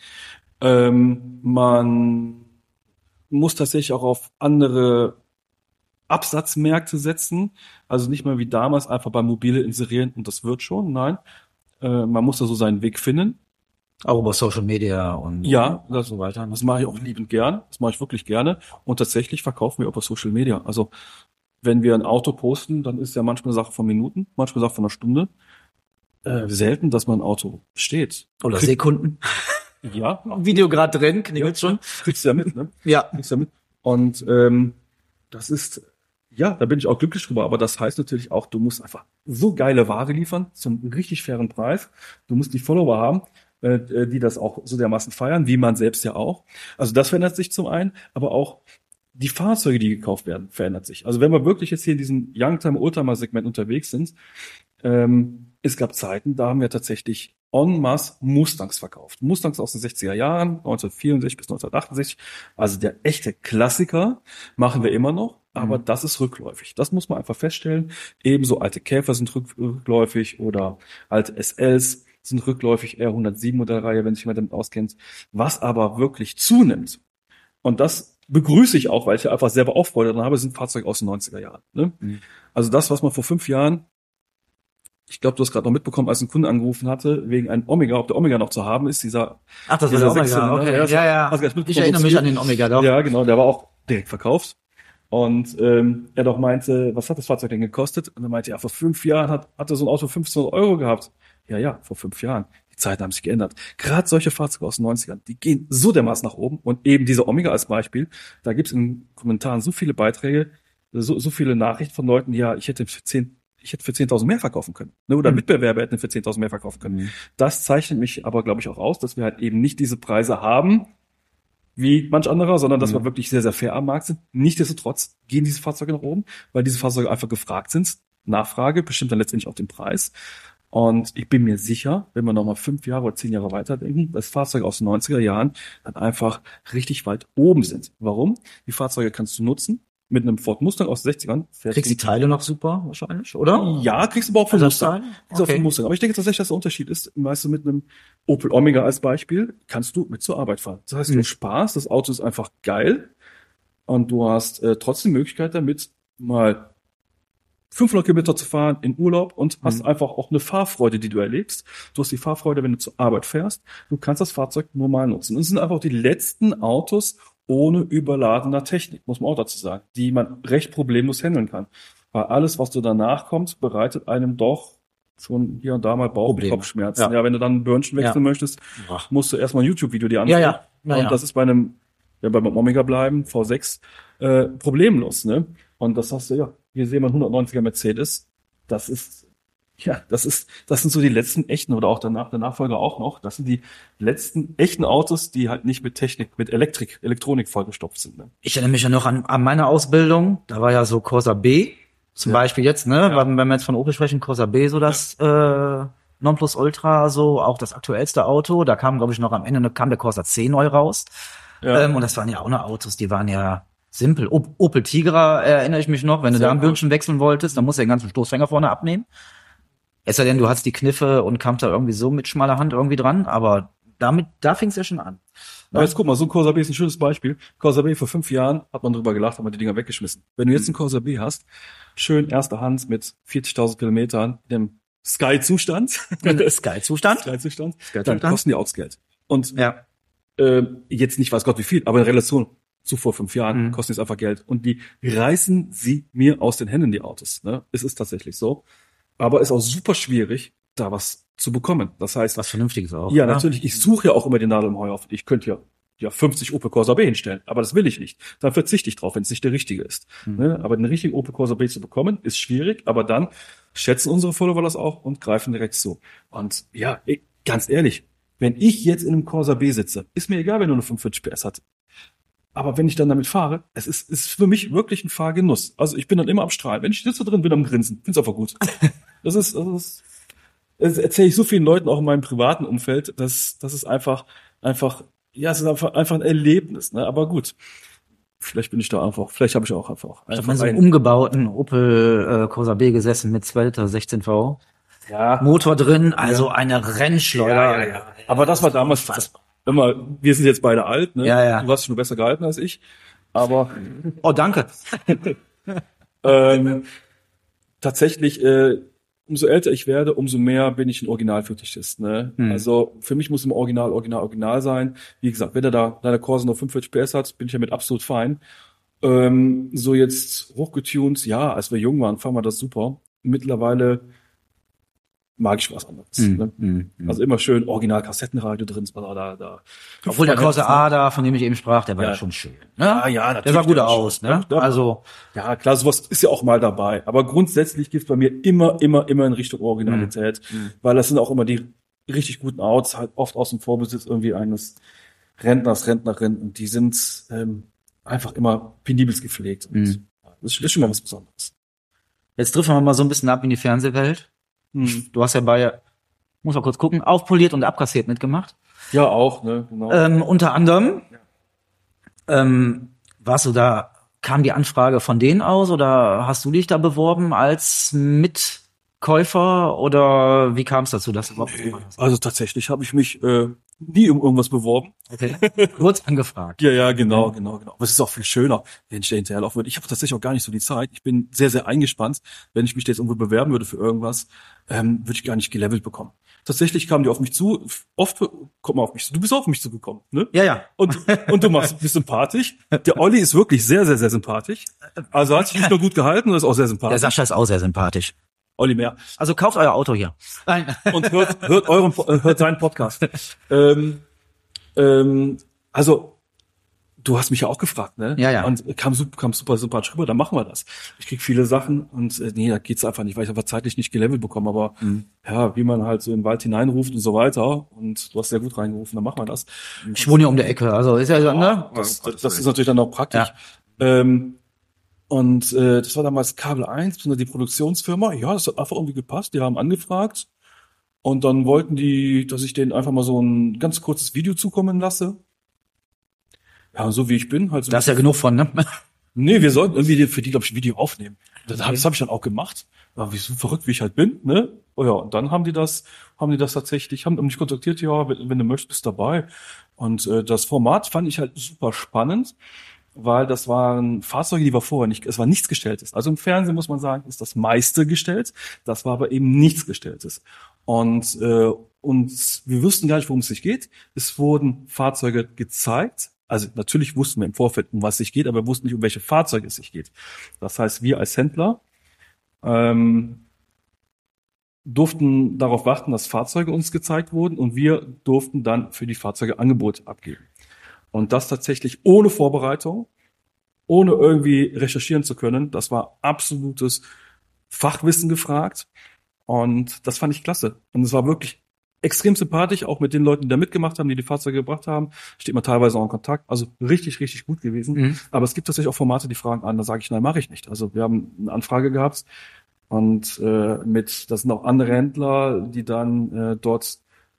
Ähm, man muss tatsächlich auch auf andere Absatzmärkte setzen. Also nicht mehr wie damals einfach bei Mobile inserieren und das wird schon. Nein, äh, man muss da so seinen Weg finden. Auch über Social Media und Ja, und so weiter. Das mache ich auch liebend gern. Das mache ich wirklich gerne. Und tatsächlich verkaufen wir über Social Media. Also wenn wir ein Auto posten, dann ist ja manchmal eine Sache von Minuten, manchmal eine Sache von einer Stunde. Äh, selten, dass man ein Auto steht. Oder Sekunden. Ja, Video gerade drin, klingelt schon. kriegst du ja mit, ne? Ja. Kriegst du ja mit. Und ähm, das ist, ja, da bin ich auch glücklich drüber. Aber das heißt natürlich auch, du musst einfach so geile Ware liefern zum richtig fairen Preis. Du musst die Follower haben, äh, die das auch so dermaßen feiern, wie man selbst ja auch. Also das verändert sich zum einen, aber auch die Fahrzeuge, die gekauft werden, verändert sich. Also wenn wir wirklich jetzt hier in diesem Youngtimer, Oldtimer-Segment unterwegs sind, ähm, es gab Zeiten, da haben wir tatsächlich en masse Mustangs verkauft. Mustangs aus den sechziger Jahren, neunzehnhundertvierundsechzig bis neunzehnhundertachtundsechzig. Also der echte Klassiker machen wir immer noch, aber Mhm. das ist rückläufig. Das muss man einfach feststellen. Ebenso alte Käfer sind rück, rückläufig oder alte S Ls sind rückläufig, R hundertsieben Modellreihe, wenn sich jemand damit auskennt. Was aber wirklich zunimmt, und das begrüße ich auch, weil ich ja einfach selber auch Freude daran habe, sind Fahrzeuge aus den neunziger Jahren. Ne? Mhm. Also das, was man vor fünf Jahren, ich glaube, du hast gerade noch mitbekommen, als ein Kunde angerufen hatte, wegen einem Omega, ob der Omega noch zu haben ist, dieser Ach, das war dieser der Omega, Sechszylinder. okay. Ja, Ja, ja. hast du gleich mitbekommen, Ich erinnere wo's mich geht? an den Omega, doch. Ja, genau, der war auch direkt verkauft. Und ähm, er doch meinte, was hat das Fahrzeug denn gekostet? Und er meinte, ja, vor fünf Jahren hat, hat er so ein Auto fünfzehnhundert Euro gehabt. Ja, ja, vor fünf Jahren. Die Zeiten haben sich geändert. Gerade solche Fahrzeuge aus den neunzigern, die gehen so dermaßen nach oben. Und eben dieser Omega als Beispiel, da gibt's in Kommentaren so viele Beiträge, so, so viele Nachrichten von Leuten, ja, ich hätte für zehn, ich hätte für zehntausend mehr verkaufen können. Ne? Oder Mhm. Mitbewerber hätten für zehntausend mehr verkaufen können. Mhm. Das zeichnet mich aber, glaube ich, auch aus, dass wir halt eben nicht diese Preise haben, wie manch anderer, sondern dass Mhm. wir wirklich sehr, sehr fair am Markt sind. Nichtsdestotrotz gehen diese Fahrzeuge nach oben, weil diese Fahrzeuge einfach gefragt sind. Nachfrage bestimmt dann letztendlich auch den Preis. Und ich bin mir sicher, wenn wir nochmal fünf Jahre oder zehn Jahre weiterdenken, dass Fahrzeuge aus den neunziger Jahren dann einfach richtig weit oben sind. Warum? Die Fahrzeuge kannst du nutzen. Mit einem Ford Mustang aus den sechzigern. fährst Kriegst du- die Teile noch super, wahrscheinlich, oder? Ja, kriegst du aber auch von Mustang. Ersatzteile? Kriegst du auch Okay. von Mustang. Aber ich denke tatsächlich, dass der Unterschied ist, weißt du, mit einem Opel Omega als Beispiel, kannst du mit zur Arbeit fahren. Das heißt, du Mhm. hast Spaß, das Auto ist einfach geil und du hast äh, trotzdem die Möglichkeit damit, mal fünfhundert Kilometer zu fahren in Urlaub und hast Mhm. einfach auch eine Fahrfreude, die du erlebst. Du hast die Fahrfreude, wenn du zur Arbeit fährst. Du kannst das Fahrzeug normal nutzen. Und es sind einfach die letzten Autos ohne überladener Technik, muss man auch dazu sagen, die man recht problemlos handeln kann. Weil alles, was du danach kommt, bereitet einem doch schon hier und da mal Bauch- und Kopfschmerzen. Ja. ja, wenn du dann ein Börnchen wechseln ja. möchtest, musst du erstmal ein YouTube-Video dir anschauen. Ja, ja. Ja, und ja. das ist bei einem, ja, beim Omega bleiben, V sechs, äh, problemlos, ne? Und das hast du, ja, hier sehen wir einen hundertneunziger Mercedes. Das ist, ja, das ist, das sind so die letzten echten, oder auch danach, der Nachfolger auch noch. Das sind die letzten echten Autos, die halt nicht mit Technik, mit Elektrik, Elektronik vollgestopft sind, ne? Ich erinnere mich ja noch an, an meine Ausbildung. Da war ja so Corsa B. Zum ja. Beispiel jetzt, ne, ja. wenn wir jetzt von Opel sprechen, Corsa B, so das ja. äh, Nonplusultra, so auch das aktuellste Auto. Da kam, glaube ich, noch am Ende kam der Corsa C neu raus. Ja. Ähm, und das waren ja auch noch Autos, die waren ja simpel. Op- Opel Tigra erinnere ich mich noch, wenn du Sehr da ein Birnchen wechseln wolltest, dann musst du den ganzen Stoßfänger vorne abnehmen. Es sei denn, du hast die Kniffe und kamst da irgendwie so mit schmaler Hand irgendwie dran, aber damit, da fing es ja schon an. Aber jetzt guck mal, so ein Corsa B ist ein schönes Beispiel. Corsa B vor fünf Jahren hat man drüber gelacht, hat man die Dinger weggeschmissen. Wenn du jetzt einen Corsa B hast, schön erster Hand mit vierzigtausend Kilometern, dem Sky-Zustand. Sky-Zustand? Sky-Zustand. Dann kosten die auch das Geld. Und ja. äh, jetzt nicht weiß Gott wie viel, aber in Relation zu vor fünf Jahren mhm. kosten die einfach Geld. Und die reißen sie mir aus den Händen, die Autos. Ne? Es ist tatsächlich so. Aber es ist auch super schwierig, da was zu bekommen. Das heißt, was Vernünftiges auch. Ja, oder? Natürlich. Ich suche ja auch immer den Nadel im Heuhaufen. Ich könnte ja ja fünfzig Opel Corsa B hinstellen, aber das will ich nicht. Dann verzichte ich drauf, wenn es nicht der richtige ist. Mhm. Ne? Aber den richtigen Opel Corsa B zu bekommen, ist schwierig, aber dann schätzen unsere Follower das auch und greifen direkt zu. Und ja, ich, ganz ehrlich, wenn ich jetzt in einem Corsa B sitze, ist mir egal, wenn er nur fünfundvierzig P S hat. Aber wenn ich dann damit fahre, es ist, ist für mich wirklich ein Fahrgenuss. Also ich bin dann immer am Strahlen. Wenn ich sitze drin, bin am Grinsen. Find's einfach gut. Das ist, das ist, das erzähle ich so vielen Leuten auch in meinem privaten Umfeld, dass, das ist einfach, einfach, ja, es ist einfach, einfach ein Erlebnis, ne? Aber gut. Vielleicht bin ich da einfach, vielleicht habe ich auch einfach. Ich habe mal so einen umgebauten Opel äh, Corsa B gesessen mit zwei Liter sechzehn V. Ja. Motor drin, also ja. eine Rennschleuder. Ja, ja, ja. Aber das war damals fast. Immer, wir sind jetzt beide alt, ne? Ja, ja. Du hast dich nur besser gehalten als ich. Aber. Oh, danke. ähm, tatsächlich, äh, umso älter ich werde, umso mehr bin ich ein Originalfetischist, ne? Hm. Also, für mich muss immer Original, Original, Original sein. Wie gesagt, wenn er da, deine Corsa nur fünfundvierzig P S hat, bin ich damit absolut fein. Ähm, so jetzt hochgetunt, ja, als wir jung waren, fanden wir das super. Mittlerweile mag ich was anderes. Mm, ne? mm, also immer schön Original-Kassettenradio drin. Da, da, da. Obwohl der Corsa A da, von dem ich eben sprach, der war ja, ja schon schön. Ne? Ja, ja, natürlich. Der sah gut aus, ne? Ja, also. Ja, klar, sowas ist ja auch mal dabei. Aber grundsätzlich geht's bei mir immer, immer, immer in Richtung Originalität. Mm, mm. Weil das sind auch immer die richtig guten Autos, halt oft aus dem Vorbesitz irgendwie eines Rentners, Rentnerin. Und die sind ähm, einfach immer penibelst gepflegt. Und mm. das ist schon mal was Besonderes. Jetzt driften wir mal so ein bisschen ab in die Fernsehwelt. Hm. Du hast ja bei, muss mal kurz gucken, aufpoliert und abkassiert mitgemacht. Ja, auch, ne, genau. Ähm, unter anderem, ja. ähm, warst du da, kam die Anfrage von denen aus oder hast du dich da beworben als Mitkäufer oder wie kam es dazu, dass du überhaupt nee, also tatsächlich habe ich mich äh, nie um irgendwas beworben. Okay. Kurz angefragt. Ja, ja, genau, genau, genau. Aber es ist auch viel schöner, wenn ich da hinterherlaufen würde. Ich habe tatsächlich auch gar nicht so die Zeit. Ich bin sehr, sehr eingespannt. Wenn ich mich jetzt irgendwo bewerben würde für irgendwas, ähm, würde ich gar nicht gelevelt bekommen. Tatsächlich kamen die auf mich zu. Oft kommt man auf mich zu. Du bist auch auf mich zugekommen, ne? Ja, ja. Und, und du machst, bist sympathisch. Der Olli ist wirklich sehr, sehr, sehr sympathisch. Also hat sich nicht nur gut gehalten, und ist auch sehr sympathisch. Der Sascha ist auch sehr sympathisch. Olli mehr. Also kauft euer Auto hier. Nein. Und hört, hört euren, hört seinen Podcast. ähm, ähm, also, du hast mich ja auch gefragt, ne? Ja, ja. Und kam super, kam super sympathisch rüber, dann machen wir das. Ich krieg viele Sachen und äh, nee, da geht's einfach nicht, weil ich einfach zeitlich nicht gelevelt bekomme, aber mhm. ja, wie man halt so in den Wald hineinruft und so weiter und du hast sehr gut reingerufen, dann machen wir das. Ich wohne ja um der Ecke, also ist ja so, ne? Das, das, das ist natürlich dann auch praktisch. Ja. Ähm, und äh, das war damals Kabel eins, die Produktionsfirma. Ja, das hat einfach irgendwie gepasst. Die haben angefragt und dann wollten die, dass ich denen einfach mal so ein ganz kurzes Video zukommen lasse. Ja, so wie ich bin. Halt so da ist ja genug von, ne? Nee, wir sollten irgendwie für die, glaube ich, ein Video aufnehmen. Das, okay. das habe ich dann auch gemacht. Ja, wie so verrückt, wie ich halt bin, ne? Oh ja, und dann haben die das, haben die das tatsächlich, haben mich kontaktiert, ja, wenn, wenn du möchtest, bist dabei. Und äh, das Format fand ich halt super spannend, weil das waren Fahrzeuge, die war vorher nicht, es war nichts Gestelltes. Also im Fernsehen muss man sagen, ist das meiste gestellt. Das war aber eben nichts Gestelltes. Und äh, und wir wussten gar nicht, worum es sich geht. Es wurden Fahrzeuge gezeigt, Also natürlich wussten wir im Vorfeld, um was es sich geht, aber wir wussten nicht, um welche Fahrzeuge es sich geht. Das heißt, wir als Händler ähm, durften darauf warten, dass Fahrzeuge uns gezeigt wurden und wir durften dann für die Fahrzeuge Angebote abgeben. Und das tatsächlich ohne Vorbereitung, ohne irgendwie recherchieren zu können. Das war absolutes Fachwissen gefragt und das fand ich klasse. Und es war wirklich extrem sympathisch, auch mit den Leuten, die da mitgemacht haben, die die Fahrzeuge gebracht haben. Steht man teilweise auch in Kontakt. Also richtig, richtig gut gewesen. Mhm. Aber es gibt tatsächlich auch Formate, die fragen an, da sage ich, nein, mache ich nicht. Also wir haben eine Anfrage gehabt und äh, mit, das sind auch andere Händler, die dann äh, dort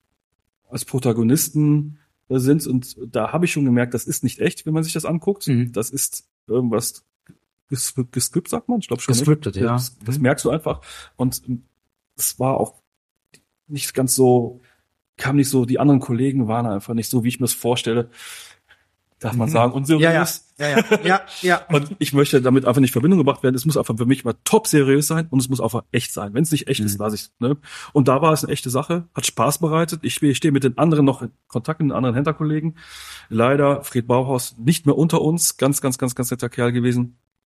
als Protagonisten äh, sind. Und da habe ich schon gemerkt, das ist nicht echt, wenn man sich das anguckt. Mhm. Das ist irgendwas gescriptet, sagt man? Ich glaube schon. Gescriptet, ja. Das, das merkst du einfach. Und es war auch nicht ganz so, kam nicht so, die anderen Kollegen waren einfach nicht so, wie ich mir das vorstelle, darf man sagen, unseriös. Ja, ja, ja, ja, ja. Und ich möchte damit einfach nicht in Verbindung gebracht werden. Es muss einfach für mich mal top seriös sein und es muss einfach echt sein. Wenn es nicht echt mhm. ist, lasse ich ne? Und da war es eine echte Sache, hat Spaß bereitet. Ich, ich stehe mit den anderen noch in Kontakt, mit den anderen Händlerkollegen. Leider Fred Bauhaus nicht mehr unter uns. Ganz, ganz, ganz, ganz netter Kerl gewesen.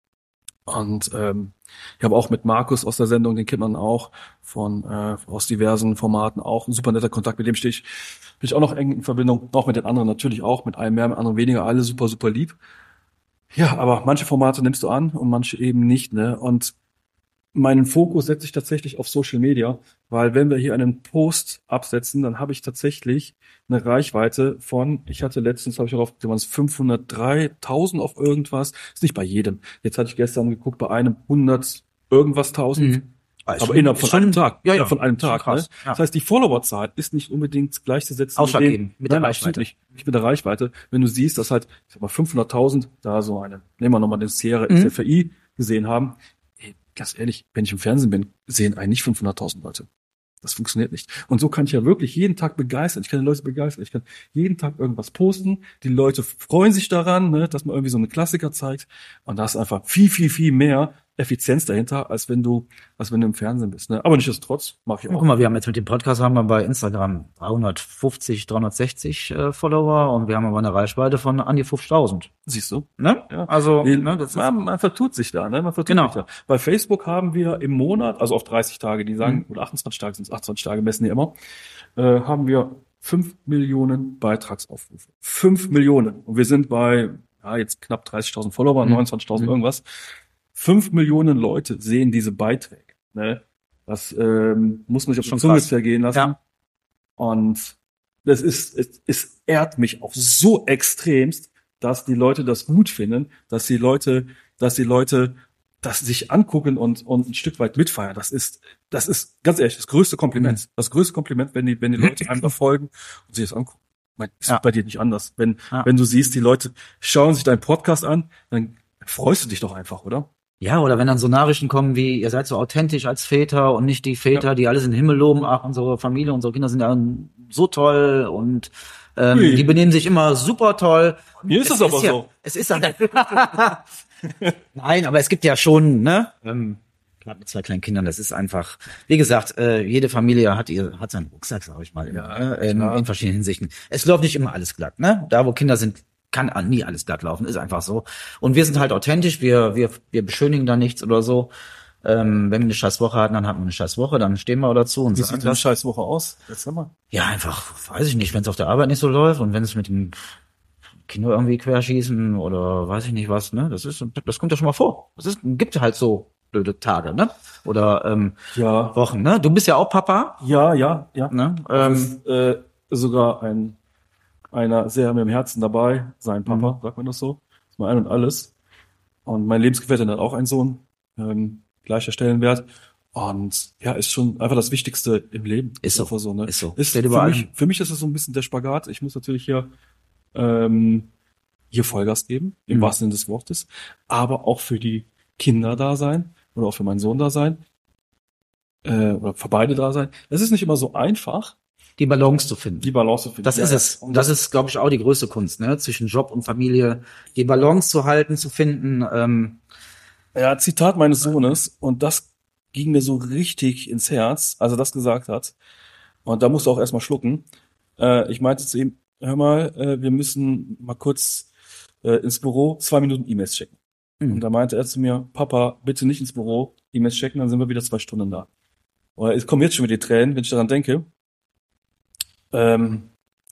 Und ähm, ich habe auch mit Markus aus der Sendung, den kennt man auch von äh, aus diversen Formaten, auch ein super netter Kontakt, mit dem stehe ich, bin ich auch noch eng in Verbindung, auch mit den anderen natürlich auch, mit einem mehr, mit anderen weniger, alle super, super lieb. Ja, aber manche Formate nimmst du an und manche eben nicht, ne? Und meinen Fokus setze ich tatsächlich auf Social Media, weil wenn wir hier einen Post absetzen, dann habe ich tatsächlich eine Reichweite von, ich hatte letztens, habe ich darauf, waren es fünfhundertdreitausend auf irgendwas, ist nicht bei jedem. Jetzt hatte ich gestern geguckt, bei einem hundert irgendwas tausend, mhm. aber schon, innerhalb von schon, einem Tag. Ja, ja, von einem Tag. Krass, ne? Ja. Das heißt, die Followerzahl ist nicht unbedingt gleichzusetzen. Ausschlaggebend mit der nein, Reichweite. Nicht, nicht mit der Reichweite. Wenn du siehst, dass halt, ich sag mal, fünfhunderttausend da so eine, nehmen wir nochmal den Sierra mhm. S F I gesehen haben, ganz ehrlich, wenn ich im Fernsehen bin, sehen einen nicht fünfhunderttausend Leute. Das funktioniert nicht. Und so kann ich ja wirklich jeden Tag begeistern. Ich kann die Leute begeistern. Ich kann jeden Tag irgendwas posten. Die Leute freuen sich daran, ne, dass man irgendwie so eine Klassiker zeigt. Und da ist einfach viel, viel, viel mehr Effizienz dahinter, als wenn du, als wenn du im Fernsehen bist. Ne? Aber nichtsdestotrotz mache ich auch. Guck mal, wir haben jetzt mit dem Podcast haben wir bei Instagram dreihundertfünfzig, dreihundertsechzig äh, Follower und wir haben aber eine Reichweite von an die fünfzigtausend. Siehst du? Ne? Ja. Also, nee, ne, das man, man vertut sich da, ne? Man vertut genau. sich da. Bei Facebook haben wir im Monat, also auf dreißig Tage, die sagen, mhm. oder achtundzwanzig Tage sind es, achtundzwanzig Tage messen die immer, äh, haben wir fünf Millionen Beitragsaufrufe. fünf Millionen. Und wir sind bei, ja, jetzt knapp dreißigtausend Follower, mhm. neunundzwanzigtausend mhm. irgendwas. fünf Millionen Leute sehen diese Beiträge. Ne? Das ähm, muss man sich auf die Zunge zergehen lassen. Ja. Und das ist, es, es ehrt mich auch so extremst, dass die Leute das gut finden, dass die Leute, dass die Leute das sich angucken und, und ein Stück weit mitfeiern. Das ist, das ist ganz ehrlich das größte Kompliment. Mhm. Das größte Kompliment, wenn die, wenn die Leute einem da folgen und sich das angucken. Ich meine, ist ja. bei dir nicht anders. Wenn, ja. wenn du siehst, die Leute schauen sich deinen Podcast an, dann freust du dich doch einfach, oder? Ja, oder wenn dann so Nachrichten kommen wie, ihr seid so authentisch als Väter und nicht die Väter, ja. die alles in den Himmel loben, ach, unsere Familie, unsere Kinder sind ja so toll und ähm, die benehmen sich immer super toll. Mir ist es, es aber ist ja, so. Es ist halt Nein, aber es gibt ja schon, ne, ähm, gerade mit zwei kleinen Kindern, das ist einfach, wie gesagt, äh, jede Familie hat ihr, hat seinen Rucksack, sag ich mal, immer, ja, äh, in, in verschiedenen Hinsichten. Es läuft nicht immer alles glatt, ne? Da, wo Kinder sind, kann nie alles glatt laufen, ist einfach so. Und wir sind halt authentisch, wir wir wir beschönigen da nichts oder so. Ähm, wenn wir eine scheiß Woche hatten, dann hatten wir eine scheiß Woche, dann stehen wir dazu und wie sagen, sieht eine scheiß Woche aus? Jetzt sag mal. Ja, einfach, weiß ich nicht, wenn es auf der Arbeit nicht so läuft und wenn es mit dem Kinder irgendwie querschießen oder weiß ich nicht was, ne? Das ist, das kommt ja schon mal vor. Das ist, gibt halt so blöde Tage, ne? Oder ähm, ja. Wochen, ne? Du bist ja auch Papa. Ja, ja, ja. Ne? Ähm, ist, äh, sogar ein einer sehr mit dem Herzen dabei, sein Papa, mhm. sagt man das so. Das ist mein Ein und Alles. Und mein Lebensgefährtin hat auch einen Sohn, ähm, gleicher Stellenwert. Und ja, ist schon einfach das Wichtigste im Leben. Ist so. so ne? Ist so. Ist für, mich, für mich ist es so ein bisschen der Spagat. Ich muss natürlich hier, ähm, hier Vollgas geben, im mhm. wahrsten Sinne des Wortes. Aber auch für die Kinder da sein oder auch für meinen Sohn da sein. Äh, oder für beide da sein. Es ist nicht immer so einfach. Die Balance zu finden. Die Balance zu finden. Das ja, ist es. Und das ist, glaube ich, auch die größte Kunst, ne? Zwischen Job und Familie. Die Balance zu halten, zu finden. Ähm. Ja, Zitat meines Sohnes. Und das ging mir so richtig ins Herz, als er das gesagt hat. Und da musste auch erstmal schlucken. Äh, ich meinte zu ihm, hör mal, äh, wir müssen mal kurz äh, ins Büro zwei Minuten E-Mails checken. Mhm. Und da meinte er zu mir, Papa, bitte nicht ins Büro, E-Mails checken, dann sind wir wieder zwei Stunden da. Oder es kommen jetzt schon wieder die Tränen, wenn ich daran denke. Ähm,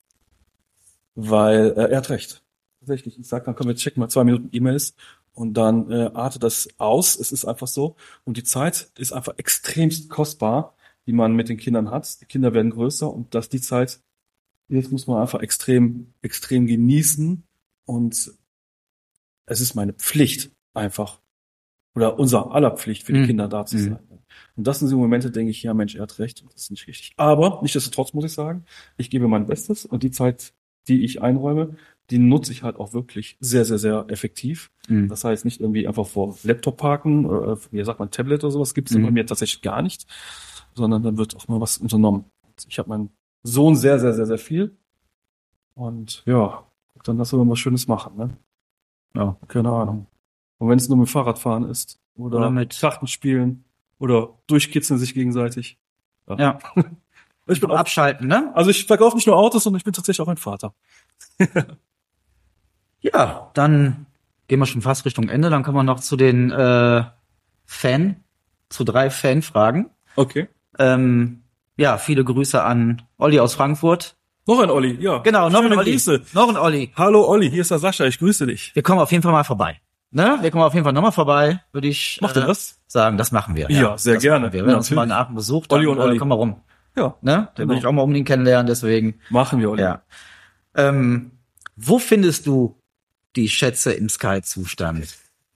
weil äh, er hat recht. Tatsächlich, ich sag dann, komm, jetzt checken wir zwei Minuten E-Mails und dann äh, artet das aus. Es ist einfach so. Und die Zeit ist einfach extremst kostbar, die man mit den Kindern hat. Die Kinder werden größer und dass die Zeit, jetzt muss man einfach extrem, extrem genießen. Und es ist meine Pflicht, einfach, oder unser aller Pflicht, für die Mhm. Kinder da zu Mhm. sein. Und das sind so Momente, denke ich, ja, Mensch, er hat recht, das ist nicht richtig. Aber nichtsdestotrotz muss ich sagen, ich gebe mein Bestes und die Zeit, die ich einräume, die nutze ich halt auch wirklich sehr, sehr, sehr effektiv. Mhm. Das heißt, nicht irgendwie einfach vor Laptop parken, oder wie sagt man, Tablet oder sowas, gibt es Mhm. bei mir tatsächlich gar nicht, sondern dann wird auch mal was unternommen. Ich habe meinen Sohn sehr, sehr, sehr, sehr viel und ja, dann lassen wir mal was Schönes machen, ne? Ja. Keine Ahnung. Und wenn es nur mit dem Fahrradfahren ist oder, Oder mit- Karten spielen oder durchkitzeln sich gegenseitig. Ja. Ich bin auch, Abschalten, ne? also ich verkaufe nicht nur Autos, sondern ich bin tatsächlich auch ein Vater. Ja, dann gehen wir schon fast Richtung Ende. Dann kommen wir noch zu den äh, Fan, zu drei Fanfragen. Okay. Ähm, ja, viele Grüße an Olli aus Frankfurt. Noch ein Olli, ja. Genau, noch Schöne ein Olli. Grüße. Noch ein Olli. Hallo Olli, hier ist der Sascha, ich grüße dich. Wir kommen auf jeden Fall mal vorbei. Ne? Wir kommen auf jeden Fall nochmal vorbei, würde ich Macht ihr das? sagen. Das machen wir. Ja, sehr das gerne. machen Wir. Wenn uns Natürlich. mal in Aachen besucht, dann Olli und äh, Olli. kommen wir rum. Ja, Ne? Den Genau. würde ich auch mal unbedingt kennenlernen, deswegen. machen wir, Olli. Ja. Ähm, wo findest du die Schätze im Sky-Zustand?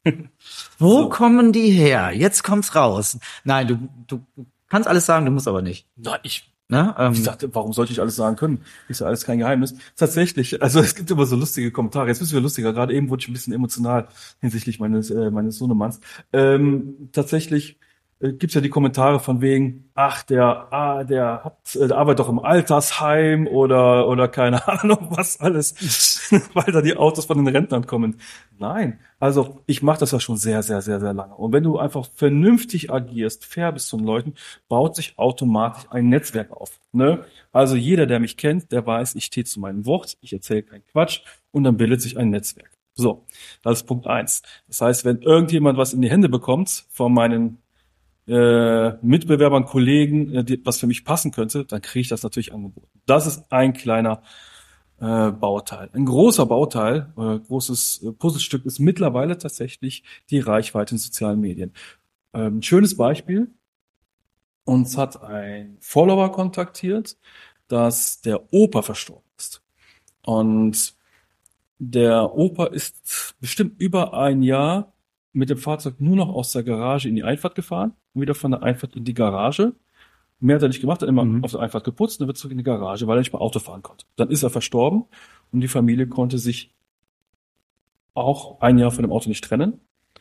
Wo So. kommen die her? Jetzt kommt's raus. Nein, du, du, du kannst alles sagen, du musst aber nicht. Na, ich Ne? Ähm, Ich dachte, warum sollte ich alles sagen können? Ist ja alles kein Geheimnis. Tatsächlich, also es gibt immer so lustige Kommentare. Jetzt müssen wir lustiger. Gerade eben wurde ich ein bisschen emotional hinsichtlich meines äh, meines Sohnemanns. Ähm, tatsächlich äh, gibt's ja die Kommentare von wegen, ach, der ah, der hat äh, der arbeitet doch im Altersheim oder oder keine Ahnung was alles, weil da die Autos von den Rentnern kommen. Nein, also ich mache das ja schon sehr, sehr, sehr, sehr lange. Und wenn du einfach vernünftig agierst, fair bist zu den Leuten, baut sich automatisch ein Netzwerk auf. Ne? Also jeder, der mich kennt, der weiß, ich stehe zu meinem Wort, ich erzähle keinen Quatsch und dann bildet sich ein Netzwerk. So, das ist Punkt eins. Das heißt, wenn irgendjemand was in die Hände bekommt von meinen äh, Mitbewerbern, Kollegen, äh, die, was für mich passen könnte, dann kriege ich das natürlich angeboten. Das ist ein kleiner äh, Bauteil. Ein großer Bauteil, äh, großes äh, Puzzlestück ist mittlerweile tatsächlich die Reichweite in sozialen Medien. Ähm, schönes Beispiel. Uns hat ein Follower kontaktiert, dass der Opa verstorben ist. Und der Opa ist bestimmt über ein Jahr mit dem Fahrzeug nur noch aus der Garage in die Einfahrt gefahren und wieder von der Einfahrt in die Garage. Mehr hat er nicht gemacht, er hat immer Mhm. auf der Einfahrt geputzt und dann wird zurück in die Garage, weil er nicht mehr Auto fahren konnte. Dann ist er verstorben und die Familie konnte sich auch ein Jahr von dem Auto nicht trennen.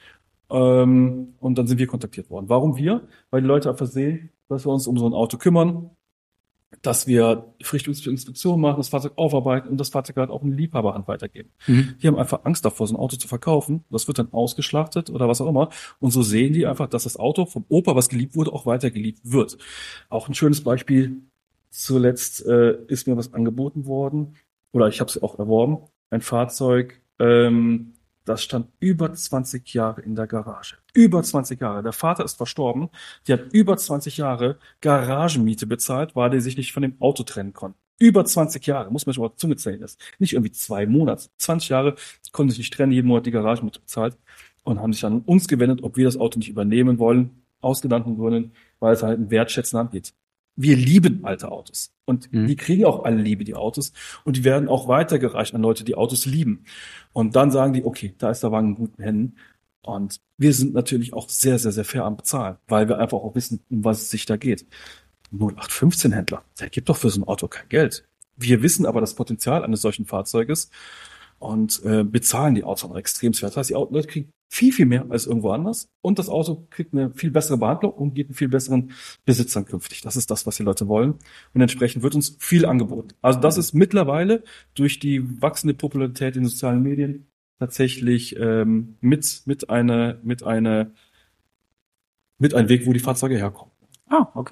Ähm, und dann sind wir kontaktiert worden. Warum wir? Weil die Leute einfach sehen, dass wir uns um so ein Auto kümmern, dass wir Inspektion machen, das Fahrzeug aufarbeiten und das Fahrzeug halt auch eine Liebhaberhand weitergeben. Mhm. Die haben einfach Angst davor, so ein Auto zu verkaufen. Das wird dann ausgeschlachtet oder was auch immer. Und so sehen die einfach, dass das Auto vom Opa, was geliebt wurde, auch weiter geliebt wird. Auch ein schönes Beispiel. Zuletzt äh, ist mir was angeboten worden, oder ich habe es auch erworben. Ein Fahrzeug, ähm, das stand über zwanzig Jahre in der Garage. Über zwanzig Jahre. Der Vater ist verstorben. Die hat über zwanzig Jahre Garagenmiete bezahlt, weil die sich nicht von dem Auto trennen konnten. Über zwanzig Jahre, muss man schon mal auf die Zunge zählen. Das ist nicht irgendwie zwei Monate. zwanzig Jahre konnten sich nicht trennen, jeden Monat die Garagenmiete bezahlt und haben sich an uns gewendet, ob wir das Auto nicht übernehmen wollen, aus Gedankengründen, weil es halt ein Wertschätzen angeht. Wir lieben alte Autos. Und Mhm. die kriegen auch alle Liebe, die Autos. Und die werden auch weitergereicht an Leute, die Autos lieben. Und dann sagen die, okay, da ist der Wagen in guten Händen. Und wir sind natürlich auch sehr, sehr, sehr fair am Bezahlen, weil wir einfach auch wissen, um was es sich da geht. null acht fünfzehn Händler, der gibt doch für so ein Auto kein Geld. Wir wissen aber das Potenzial eines solchen Fahrzeuges und äh, bezahlen die Autos noch extrem fair. Das heißt, die Auto- Leute kriegen viel, viel mehr als irgendwo anders. Und das Auto kriegt eine viel bessere Behandlung und geht einen viel besseren Besitzern künftig. Das ist das, was die Leute wollen. Und entsprechend wird uns viel angeboten. Also das ist mittlerweile durch die wachsende Popularität in sozialen Medien tatsächlich ähm, mit mit einer mit einer mit einem Weg, wo die Fahrzeuge herkommen. Ah, okay.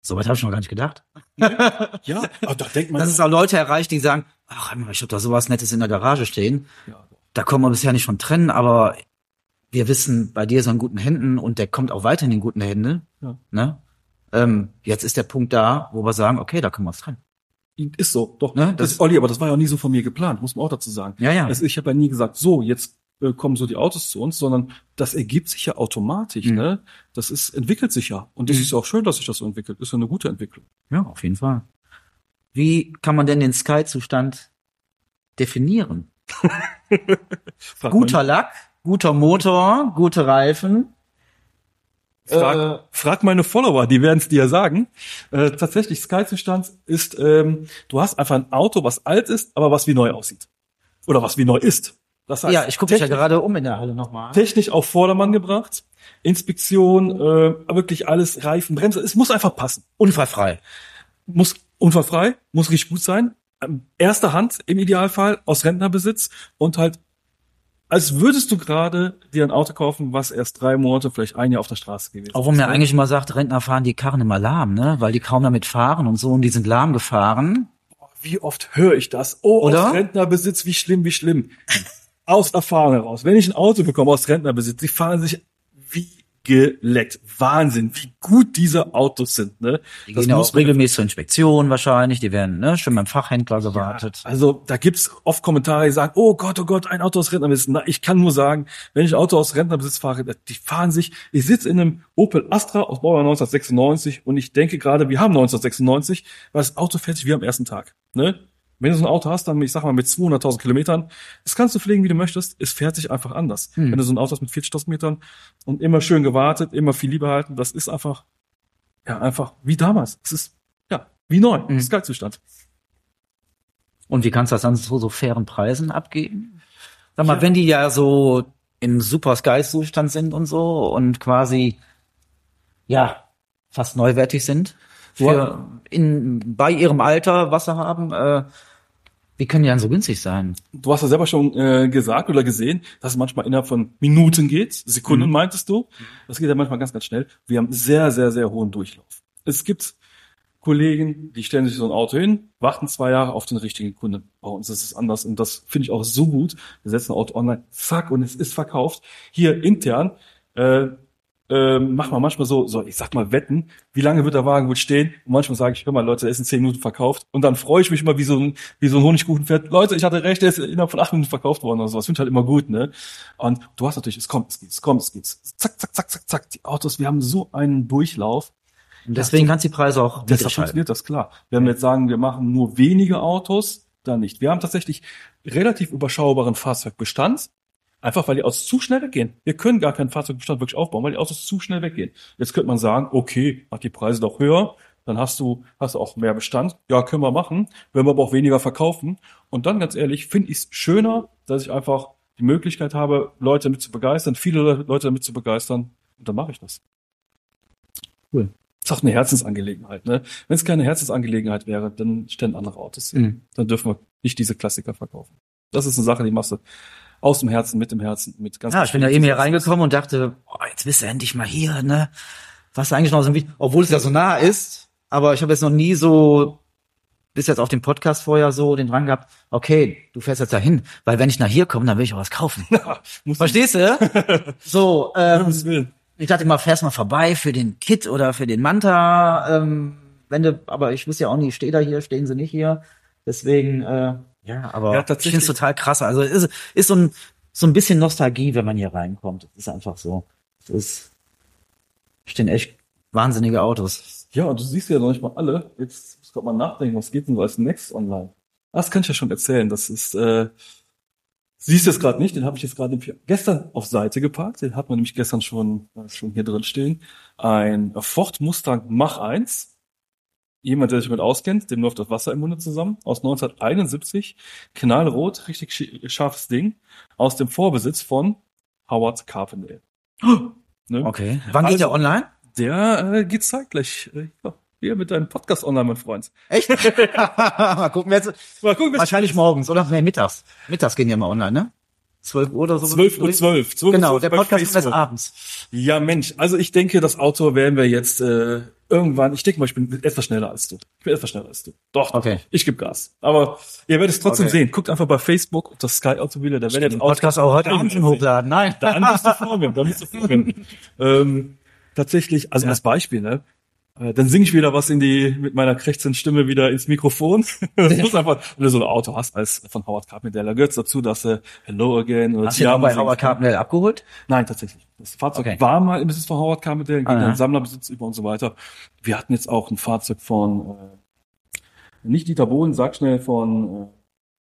So weit habe ich noch gar nicht gedacht. Ja, aber da denkt man. Dass es auch Leute erreicht, die sagen, ach, ich habe da sowas Nettes in der Garage stehen. Ja. Da kommen wir bisher nicht von trennen, aber wir wissen, bei dir ist er in guten Händen und der kommt auch weiterhin in guten Hände. Ja. Ne? Ähm, jetzt ist der Punkt da, wo wir sagen, okay, da können wir uns trennen. Ist so, doch. Ne? Das, Das- Olli, aber das war ja auch nie so von mir geplant, muss man auch dazu sagen. Ja, ja. Also ich habe ja nie gesagt, so, jetzt äh, kommen so die Autos zu uns, sondern das ergibt sich ja automatisch, Mhm. ne? Das ist, entwickelt sich ja. Und das Mhm. ist ja auch schön, dass sich das so entwickelt. Ist ja eine gute Entwicklung. Ja, auf jeden Fall. Wie kann man denn den Sky-Zustand definieren? Frag Guter Lack, guter Motor, gute Reifen. Frag, Äh, frag meine Follower, die werden es dir sagen. Äh, tatsächlich, Sky-Zustand ist, ähm, du hast einfach ein Auto, was alt ist, aber was wie neu aussieht. Oder was wie neu ist. Das heißt, Ja, ich gucke mich ja technisch- gerade um in der Halle nochmal. technisch auf Vordermann gebracht. Inspektion, äh, wirklich alles, Reifen, Bremse. Es muss einfach passen. Unfallfrei. Muss unfallfrei, muss richtig gut sein. Ähm, erster Hand im Idealfall, aus Rentnerbesitz und halt, als würdest du gerade dir ein Auto kaufen, was erst drei Monate, vielleicht ein Jahr auf der Straße gewesen Auch wo ist. mir eigentlich immer sagt, Rentner fahren die Karren immer lahm, ne? Weil die kaum damit fahren und so und die sind lahm gefahren. Wie oft höre ich das? Oh, Oder? aus Rentnerbesitz, wie schlimm, wie schlimm. Aus Erfahrung heraus. Wenn ich ein Auto bekomme aus Rentnerbesitz, die fahren sich wie geleckt. Wahnsinn, wie gut diese Autos sind, ne? Die Das gehen ja muss auch man- regelmäßig zur Inspektion wahrscheinlich. Die werden ne, schon beim Fachhändler gewartet. Also da gibt's oft Kommentare, die sagen, oh Gott, oh Gott, ein Auto aus Rentnerbesitz. Na, ich kann nur sagen, wenn ich ein Auto aus Rentnerbesitz fahre, die fahren sich, ich sitze in einem Opel Astra aus Baujahr neunzehnhundertsechsundneunzig und ich denke gerade, wir haben neunzehnhundertsechsundneunzig, weil das Auto fährt sich wie am ersten Tag. Ne? Wenn du so ein Auto hast, dann, ich sag mal, mit zweihunderttausend Kilometern, das kannst du pflegen, wie du möchtest, es fährt sich einfach anders. Hm. Wenn du so ein Auto hast mit vierzigtausend Metern und immer schön gewartet, immer viel Liebe halten, das ist einfach, ja, einfach wie damals. Es ist, ja, wie neu. Hm. Das ist Geistzustand. Und wie kannst du das dann zu so fairen Preisen abgeben? Sag mal, Ja. wenn die ja so im super Sky-Zustand sind und so und quasi, ja, fast neuwertig sind, für in, bei ihrem Alter Wasser haben, äh, wie können die dann so günstig sein? Du hast ja selber schon äh, gesagt oder gesehen, dass es manchmal innerhalb von Minuten geht. Sekunden Mhm. meintest du. Das geht ja manchmal ganz, ganz schnell. Wir haben sehr, sehr, sehr hohen Durchlauf. Es gibt Kollegen, die stellen sich so ein Auto hin, warten zwei Jahre auf den richtigen Kunden. Bei uns ist es anders und das finde ich auch so gut. Wir setzen ein Auto online, zack, und es ist verkauft. Hier intern äh, äh, machen wir manchmal so, so, ich sag mal, Wetten, wie lange wird der Wagen wohl stehen? Und manchmal sage ich, hör mal, Leute, der ist in zehn Minuten verkauft. Und dann freue ich mich immer wie so ein, wie so ein Honigkuchenpferd. Leute, ich hatte recht, der ist innerhalb von acht Minuten verkauft worden oder so. Das finde ich halt immer gut, ne? Und du hast natürlich, es kommt, es geht, es kommt, es geht. Zack, zack, zack, zack, zack. Die Autos, wir haben so einen Durchlauf. Und deswegen kannst du die Preise auch Deshalb niedrig halten. funktioniert das, klar. Wenn wir jetzt sagen, wir machen nur wenige Autos, dann nicht. Wir haben tatsächlich relativ überschaubaren Fahrzeugbestand. Einfach, weil die Autos zu schnell weggehen. Wir können gar keinen Fahrzeugbestand wirklich aufbauen, weil die Autos zu schnell weggehen. Jetzt könnte man sagen, okay, mach die Preise doch höher, dann hast du, hast du auch mehr Bestand. Ja, können wir machen, werden wir aber auch weniger verkaufen. Und dann, ganz ehrlich, finde ich es schöner, dass ich einfach die Möglichkeit habe, Leute damit zu begeistern, viele Leute damit zu begeistern. Und dann mache ich das. Cool. Ist auch eine Herzensangelegenheit, ne? Wenn es keine Herzensangelegenheit wäre, dann stellen andere Autos hier. Mhm. Dann dürfen wir nicht diese Klassiker verkaufen. Das ist eine Sache, die machst du aus dem Herzen, mit dem Herzen, mit ganz Ja, ich bin da eben hier reingekommen und dachte, oh, jetzt bist du endlich mal hier, ne? Was eigentlich noch so ein Video, obwohl es ja so nah ist, aber ich habe jetzt noch nie so, bis jetzt auf dem Podcast vorher so den Drang gehabt, okay, du fährst jetzt dahin, weil wenn ich nach hier komme, dann will ich auch was kaufen. Muss Verstehst du? So, ähm, Willen. ich dachte immer, fährst mal vorbei für den Kit oder für den Manta, ähm, wenn du, aber ich wusste ja auch nicht, steht er hier, stehen sie nicht hier, deswegen, äh, ja, aber Ja, ich tatsächlich. finde es total krass. Also es ist, ist so ein so ein bisschen Nostalgie, wenn man hier reinkommt. Es ist einfach so. Es ist stehen echt wahnsinnige Autos. Ja, und du siehst ja noch nicht mal alle. Jetzt muss ich mal nachdenken, was geht denn so als Next online? Das kann ich ja schon erzählen. Das ist, äh, siehst du jetzt gerade nicht, den habe ich jetzt gerade gestern auf Seite geparkt. Den hat man nämlich gestern schon, äh, schon hier drin stehen. Ein Ford Mustang Mach eins. Jemand, der sich mit auskennt, dem läuft das Wasser im Munde zusammen. Aus neunzehnhunderteinundsiebzig. Knallrot, richtig sch- scharfes Ding. Aus dem Vorbesitz von Howard Carpendale. Ne? Okay. Wann geht Also- der online? Der äh, geht zeitgleich. Äh, ja, hier mit deinem Podcast online, mein Freund. Echt? Mal gucken wir jetzt. Mal gucken, was Wahrscheinlich morgens oder nee, mittags. Mittags gehen die immer online, ne? zwölf Uhr oder so. zwölf Uhr zwölf. Genau, der bei Podcast ist Facebook. abends. Ja, Mensch, also ich denke, das Auto werden wir jetzt äh, irgendwann, ich denke mal, ich bin etwas schneller als du. Ich bin etwas schneller als du. Doch, Okay. ich gebe Gas. Aber ihr werdet es trotzdem Okay. sehen. Guckt einfach bei Facebook unter Sky Automobile, da werdet Den ihr auch Podcast auch heute Abend schon hochladen. Nein. Dann bist du vor mir, dann bist du vor mir. ähm, tatsächlich, also Ja. als Beispiel, ne? Äh, Dann singe ich wieder was in die, mit meiner krächzenden Stimme wieder ins Mikrofon. Das muss einfach, wenn du so ein Auto hast, als von Howard Carpendale, da gehört dazu, dass du Hello Again oder Hast du ihn auch bei Howard Carpendale abgeholt? Nein, tatsächlich. Das Fahrzeug Okay. war mal im Besitz von Howard Carpendale, ging Ah, ja. dann Sammlerbesitz über und so weiter. Wir hatten jetzt auch ein Fahrzeug von, äh, nicht Dieter Bohlen, sag schnell, von, äh,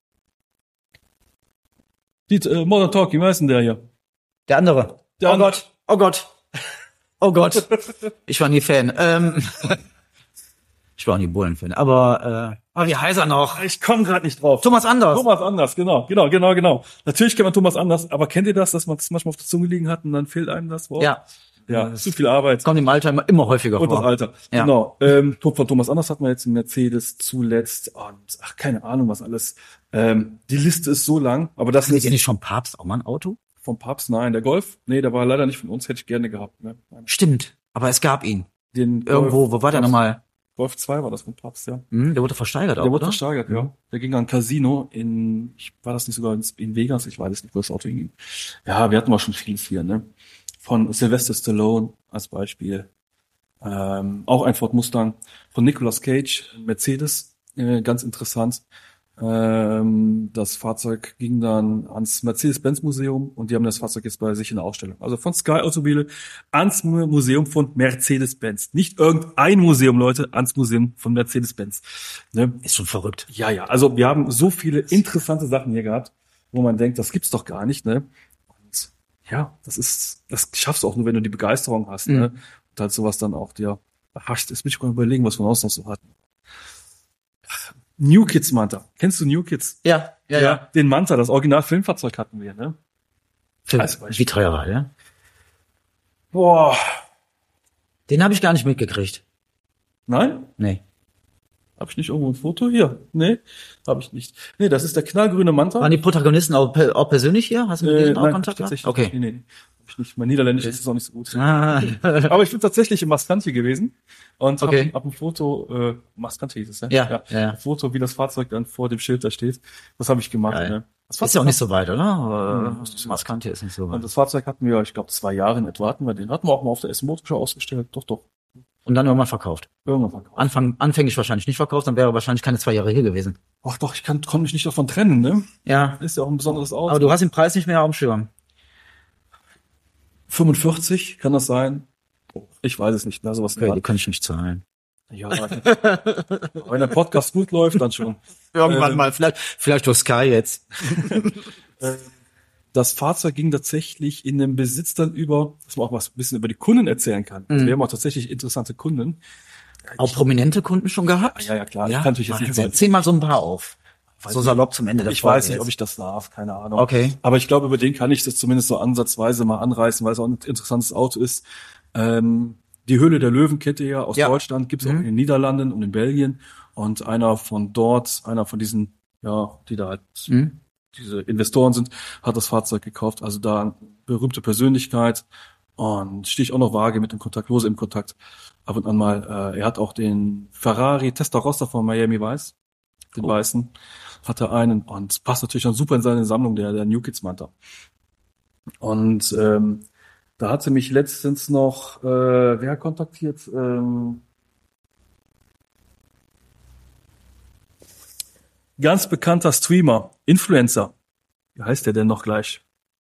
Dieter, äh, Modern Talking, wie heißt denn der hier? Der andere. Der oh andere. Gott. Oh Gott. Oh Gott. Ich war nie Fan. Ähm, ich war auch nie Bullen-Fan. Aber, äh, aber wie heißt er noch? Ich komme gerade nicht drauf. Thomas Anders. Thomas Anders, genau, genau, genau, genau. Natürlich kennt man Thomas Anders, aber kennt ihr das, dass man das manchmal auf der Zunge liegen hat und dann fehlt einem das Wort? Ja. Ja, Das zu viel Arbeit. kommt im Alter immer, immer häufiger Und das vor. Alter. Ja. Genau. Ähm, von Thomas Anders hat man jetzt einen Mercedes zuletzt und ach, keine Ahnung, was alles. Ähm, die Liste ist so lang, aber das Ist ihr ist nicht vom Papst auch mal ein Auto? vom Papst, nein, der Golf, nee, der war leider nicht von uns, hätte ich gerne gehabt. Ne? Stimmt. Aber es gab ihn. Den Irgendwo, wo war der nochmal? Golf zwei war das vom Papst, ja. Hm, der wurde versteigert auch, Der wurde oder? versteigert, ja. Der ging an ein Casino in, ich, war das nicht sogar in, in Vegas? Ich weiß es nicht, wo das Auto hinging. Ja, wir hatten mal schon vieles hier, ne? Von Sylvester Stallone als Beispiel. Ähm, auch ein Ford Mustang. Von Nicolas Cage, ein Mercedes, äh, ganz interessant. Ähm, das Fahrzeug ging dann ans Mercedes-Benz-Museum und die haben das Fahrzeug jetzt bei sich in der Ausstellung. Also von Sky Automobile ans Mu- Museum von Mercedes-Benz. Nicht irgendein Museum, Leute, ans Museum von Mercedes-Benz. Ne? Ist schon verrückt. Ja, ja, also wir haben so viele interessante Sachen hier gehabt, wo man denkt, das gibt's doch gar nicht, ne? Und ja, das ist, das schaffst du auch nur, wenn du die Begeisterung hast, ne? Mhm. Und halt sowas dann auch dir behascht. Jetzt bin ich mal überlegen, was wir sonst noch so hatten. New Kids Manta. Kennst du New Kids? Ja, ja, ja. Den Manta, das Original-Filmfahrzeug hatten wir, ne? Für, Als Beispiel. wie teuer war der? Boah. Den habe ich gar nicht mitgekriegt. Nein? Nee. Hab ich nicht irgendwo ein Foto hier? Nee, habe ich nicht. Nee, das ist der knallgrüne Manta. Waren die Protagonisten auch, per- auch persönlich hier? Hast du mit Äh, denen auch nein, Kontakt gehabt? tatsächlich. Okay. Nee, nee, nee. Hab ich nicht. Mein Niederländisch ist auch nicht so gut. Ah. Aber ich bin tatsächlich im Mascante gewesen und Okay. hab, hab ein Foto, äh, Mascante hieß es, ne? Ja, ja, ja. Ein Foto, wie das Fahrzeug dann vor dem Schild da steht. Das habe ich gemacht, Geil. ne? Das Ist ja auch nicht so weit, oder? Hm, ist nicht so Äh, Mascante ist nicht so Und weit. das Fahrzeug hatten wir, ich glaube, zwei Jahre in etwa hatten wir den. Hatten wir auch mal auf der Essen Motorshow ausgestellt. Doch, doch. Und dann irgendwann verkauft. Irgendwann verkauft. Anfang, anfänglich wahrscheinlich nicht verkauft, dann wäre er wahrscheinlich keine zwei Jahre hier gewesen. Ach doch, ich kann, konnte mich nicht davon trennen, ne? Ja. Ist ja auch ein besonderes Auto. Aber du hast den Preis nicht mehr auf dem Schirm. fünfundvierzig, kann das sein? Ich weiß es nicht, ne? Sowas Okay, die gerade. kann ich nicht zahlen. Ja, wenn der Podcast gut läuft, dann schon. Irgendwann Äh, mal, vielleicht, vielleicht durch Sky jetzt. Das Fahrzeug ging tatsächlich in den Besitz dann über, dass man auch was ein bisschen über die Kunden erzählen kann. Also Mhm. wir haben auch tatsächlich interessante Kunden. Auch prominente Kunden schon gehabt? Ja, ja, klar. Ich kann natürlich jetzt nicht über- Zähl mal so ein paar auf. Weiß So nicht. salopp zum Ende der Ich Folge weiß nicht, jetzt. ob ich das darf, keine Ahnung. Okay. Aber ich glaube, über den kann ich das zumindest so ansatzweise mal anreißen, weil es auch ein interessantes Auto ist. Ähm, die Höhle der Löwen kennt ihr ja aus Ja. Deutschland, gibt es Mhm. auch in den Niederlanden und in Belgien. Und einer von dort, einer von diesen, ja, die da halt Hm? diese Investoren sind, hat das Fahrzeug gekauft. Also da eine berühmte Persönlichkeit und stehe ich auch noch vage mit dem Kontaktlose im Kontakt. Ab und an mal, äh, er hat auch den Ferrari Testarossa von Miami Vice, den Oh. weißen, hat er einen und passt natürlich dann super in seine Sammlung, der, der New Kids Manta. Und ähm, da hatte mich letztens noch, äh, wer kontaktiert? Ähm, ganz bekannter Streamer, Influencer. Wie heißt der denn noch gleich?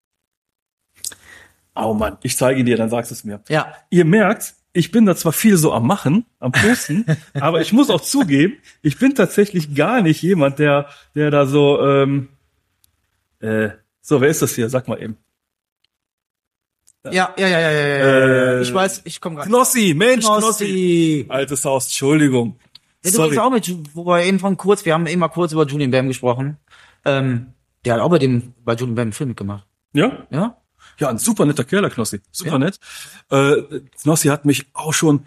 Oh Mann, ich zeige ihn dir, dann sagst du es mir. Ja. Ihr merkt, ich bin da zwar viel so am Machen, am Posten, aber ich muss auch zugeben, ich bin tatsächlich gar nicht jemand, der, der da so, ähm, äh, so, wer ist das hier? Sag mal eben. Ja, ja, ja, ja, ja, ja, ja. Äh, Ich weiß, ich komme gerade. Knossi, Mensch, Knossi. Knossi. Altes Haus, Entschuldigung. Ja, du Sorry. bist auch mit, wo wir eben von kurz, wir haben eben mal kurz über Julian Bam gesprochen. Ähm, der hat auch bei dem, bei Julian Bam einen Film mitgemacht. Ja? Ja? Ja, ein super netter Kerl, der Knossi. Super Ja. nett. Äh, Knossi hat mich auch schon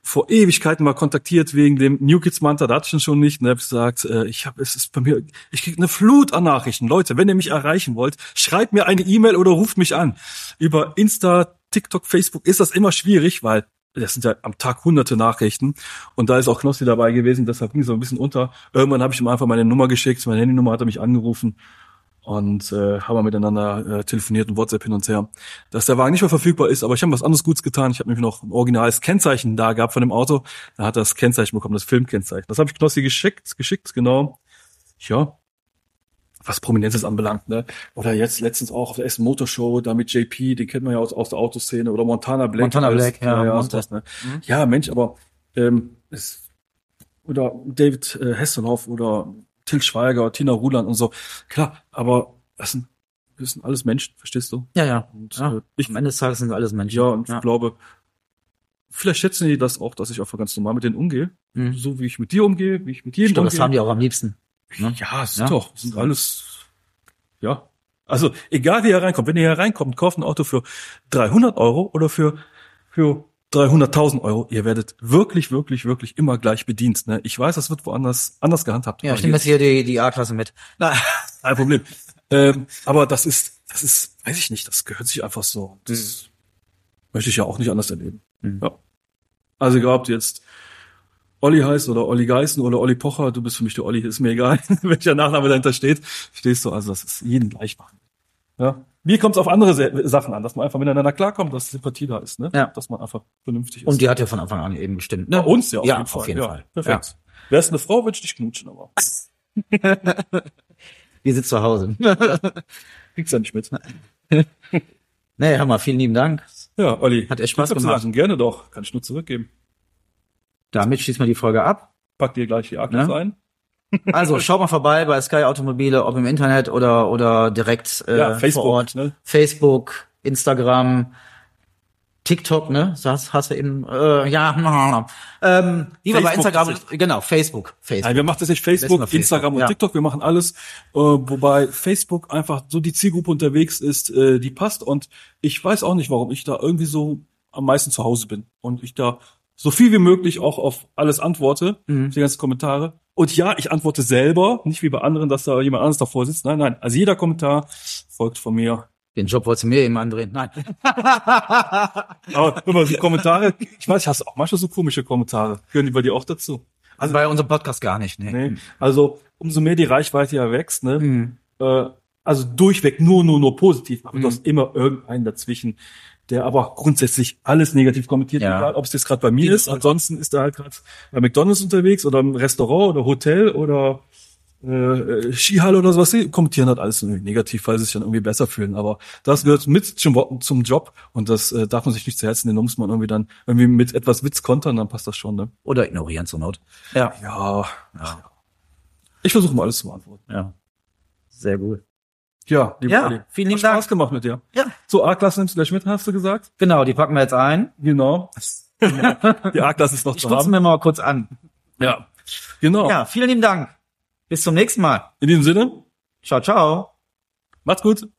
vor Ewigkeiten mal kontaktiert wegen dem New Kids Manta, da hatte ich ihn schon nicht, und hab gesagt, äh, ich habe, es ist bei mir, ich krieg eine Flut an Nachrichten. Leute, wenn ihr mich erreichen wollt, schreibt mir eine E-Mail oder ruft mich an. Über Insta, TikTok, Facebook ist das immer schwierig, weil das sind ja am Tag hunderte Nachrichten, und da ist auch Knossi dabei gewesen, deshalb ging es so ein bisschen unter. Irgendwann habe ich ihm einfach meine Nummer geschickt, meine Handynummer, hat er mich angerufen, und äh, haben wir miteinander äh, telefoniert und WhatsApp hin und her, dass der Wagen nicht mehr verfügbar ist, aber ich habe was anderes Gutes getan. Ich habe nämlich noch ein originales Kennzeichen da gehabt von dem Auto. Da hat er das Kennzeichen bekommen, das Filmkennzeichen. Das habe ich Knossi geschickt, geschickt, genau. Ja, was Prominences anbelangt, ne? Oder jetzt letztens auch auf der Essen Motor Show, da mit J P, den kennt man ja aus, aus der Autoszene, oder Montana Black. Montana Black, ja. ja, Monta. sowas, ne? Mhm. Ja, Mensch, aber ähm, es, oder David äh, Hasselhoff oder Til Schweiger, Tina Ruland und so. Klar, aber das sind, das sind alles Menschen, verstehst du? Ja, ja. Und, ja. Äh, ich, Am Ende des Tages sind wir alles Menschen. ja, und ja. ich glaube, vielleicht schätzen die das auch, dass ich einfach ganz normal mit denen umgehe. Mhm. So wie ich mit dir umgehe, wie ich mit jedem Ich glaube, umgehe. das haben die auch am liebsten. Ne? Ja, es Ja. ist doch, es sind alles, ja. Also, egal wie ihr reinkommt, wenn ihr hier reinkommt, kauft ein Auto für dreihundert Euro oder für, für dreihunderttausend Euro, ihr werdet wirklich, wirklich, wirklich immer gleich bedient, ne? Ich weiß, das wird woanders anders gehandhabt. Ja, Aber ich nehme jetzt hier die, die A-Klasse mit. Nein, kein Problem. ähm, aber das ist, das ist, weiß ich nicht, das gehört sich einfach so. Das mhm. möchte ich ja auch nicht anders erleben. Mhm. Ja. Also egal, ob du jetzt Olli heißt oder Olli Geißen oder Olli Pocher, du bist für mich der Olli, ist mir egal, welcher Nachname dahinter steht. Stehst du, also das ist jeden gleich machen. Ja. Mir kommt es auf andere Se- Sachen an, dass man einfach miteinander klarkommt, dass Sympathie da ist, ne? Ja. Dass man einfach vernünftig ist. Und die hat ja von Anfang an eben gestimmt. Ne? Bei uns ja auf ja, jeden Fall. Auf jeden ja, Fall. Perfekt. Wärst eine Frau, würde ich dich knutschen, aber Die sitzt zu Hause. kriegst ja nicht mit. Nee, hör mal, vielen lieben Dank. Ja, Olli. Hat echt Spaß ich gemacht. Sagen, gerne doch. Kann ich nur zurückgeben. Damit schließen wir die Folge ab. Pack dir gleich die Akkus Ne? ein. Also schaut mal vorbei bei Sky Automobile, ob im Internet oder oder direkt äh, Ja, Facebook, vor Ort. ne? Facebook, Instagram, TikTok, ne? Das hast du eben, äh, ja, ähm, lieber bei Facebook Instagram, ist genau, Facebook, Facebook. Nein, wir machen das nicht Besten Facebook, auf Facebook, Instagram und ja. TikTok, wir machen alles, äh, wobei Facebook einfach so die Zielgruppe unterwegs ist, äh, die passt, und ich weiß auch nicht, warum ich da irgendwie so am meisten zu Hause bin und ich da so viel wie möglich auch auf alles antworte, Mhm. die ganzen Kommentare. Und ja, ich antworte selber, nicht wie bei anderen, dass da jemand anderes davor sitzt. Nein, nein, also jeder Kommentar folgt von mir. Den Job wolltest du mir eben andrehen. Nein. Aber immer die Kommentare, ich weiß, ich hasse auch manchmal so komische Kommentare. Gehören die bei dir auch dazu? Also bei unserem Podcast gar nicht, ne. Nee. Also umso mehr die Reichweite ja wächst, ne? Mhm. Äh, also durchweg nur, nur, nur positiv, aber Mhm. du hast immer irgendeinen dazwischen, der aber grundsätzlich alles negativ kommentiert, Ja. egal ob es jetzt gerade bei mir ist. Ansonsten ist er halt gerade bei McDonald's unterwegs oder im Restaurant oder Hotel oder äh, Skihalle oder sowas. Die kommentieren halt alles irgendwie negativ, weil sie sich dann irgendwie besser fühlen. Aber das gehört mit zum, zum Job, und das äh, darf man sich nicht zu Herzen nehmen. Da muss man irgendwie dann irgendwie mit etwas Witz kontern, dann passt das schon, ne? Oder ignorieren zur Not. Ja. Ja. Ja. Ich versuche mal alles zu beantworten. Ja. Sehr gut. Ja, lieber Ja, Olli. vielen lieben Hat Spaß Dank. gemacht mit dir. Ja. So, A-Klasse nimmst du gleich mit, hast du gesagt? Genau, die packen wir jetzt ein. Genau. Die A-Klasse ist noch Ich zu stutze haben. mir mal kurz an. Ja. Genau. Ja, vielen lieben Dank. Bis zum nächsten Mal. In diesem Sinne, Ciao, ciao. macht's gut.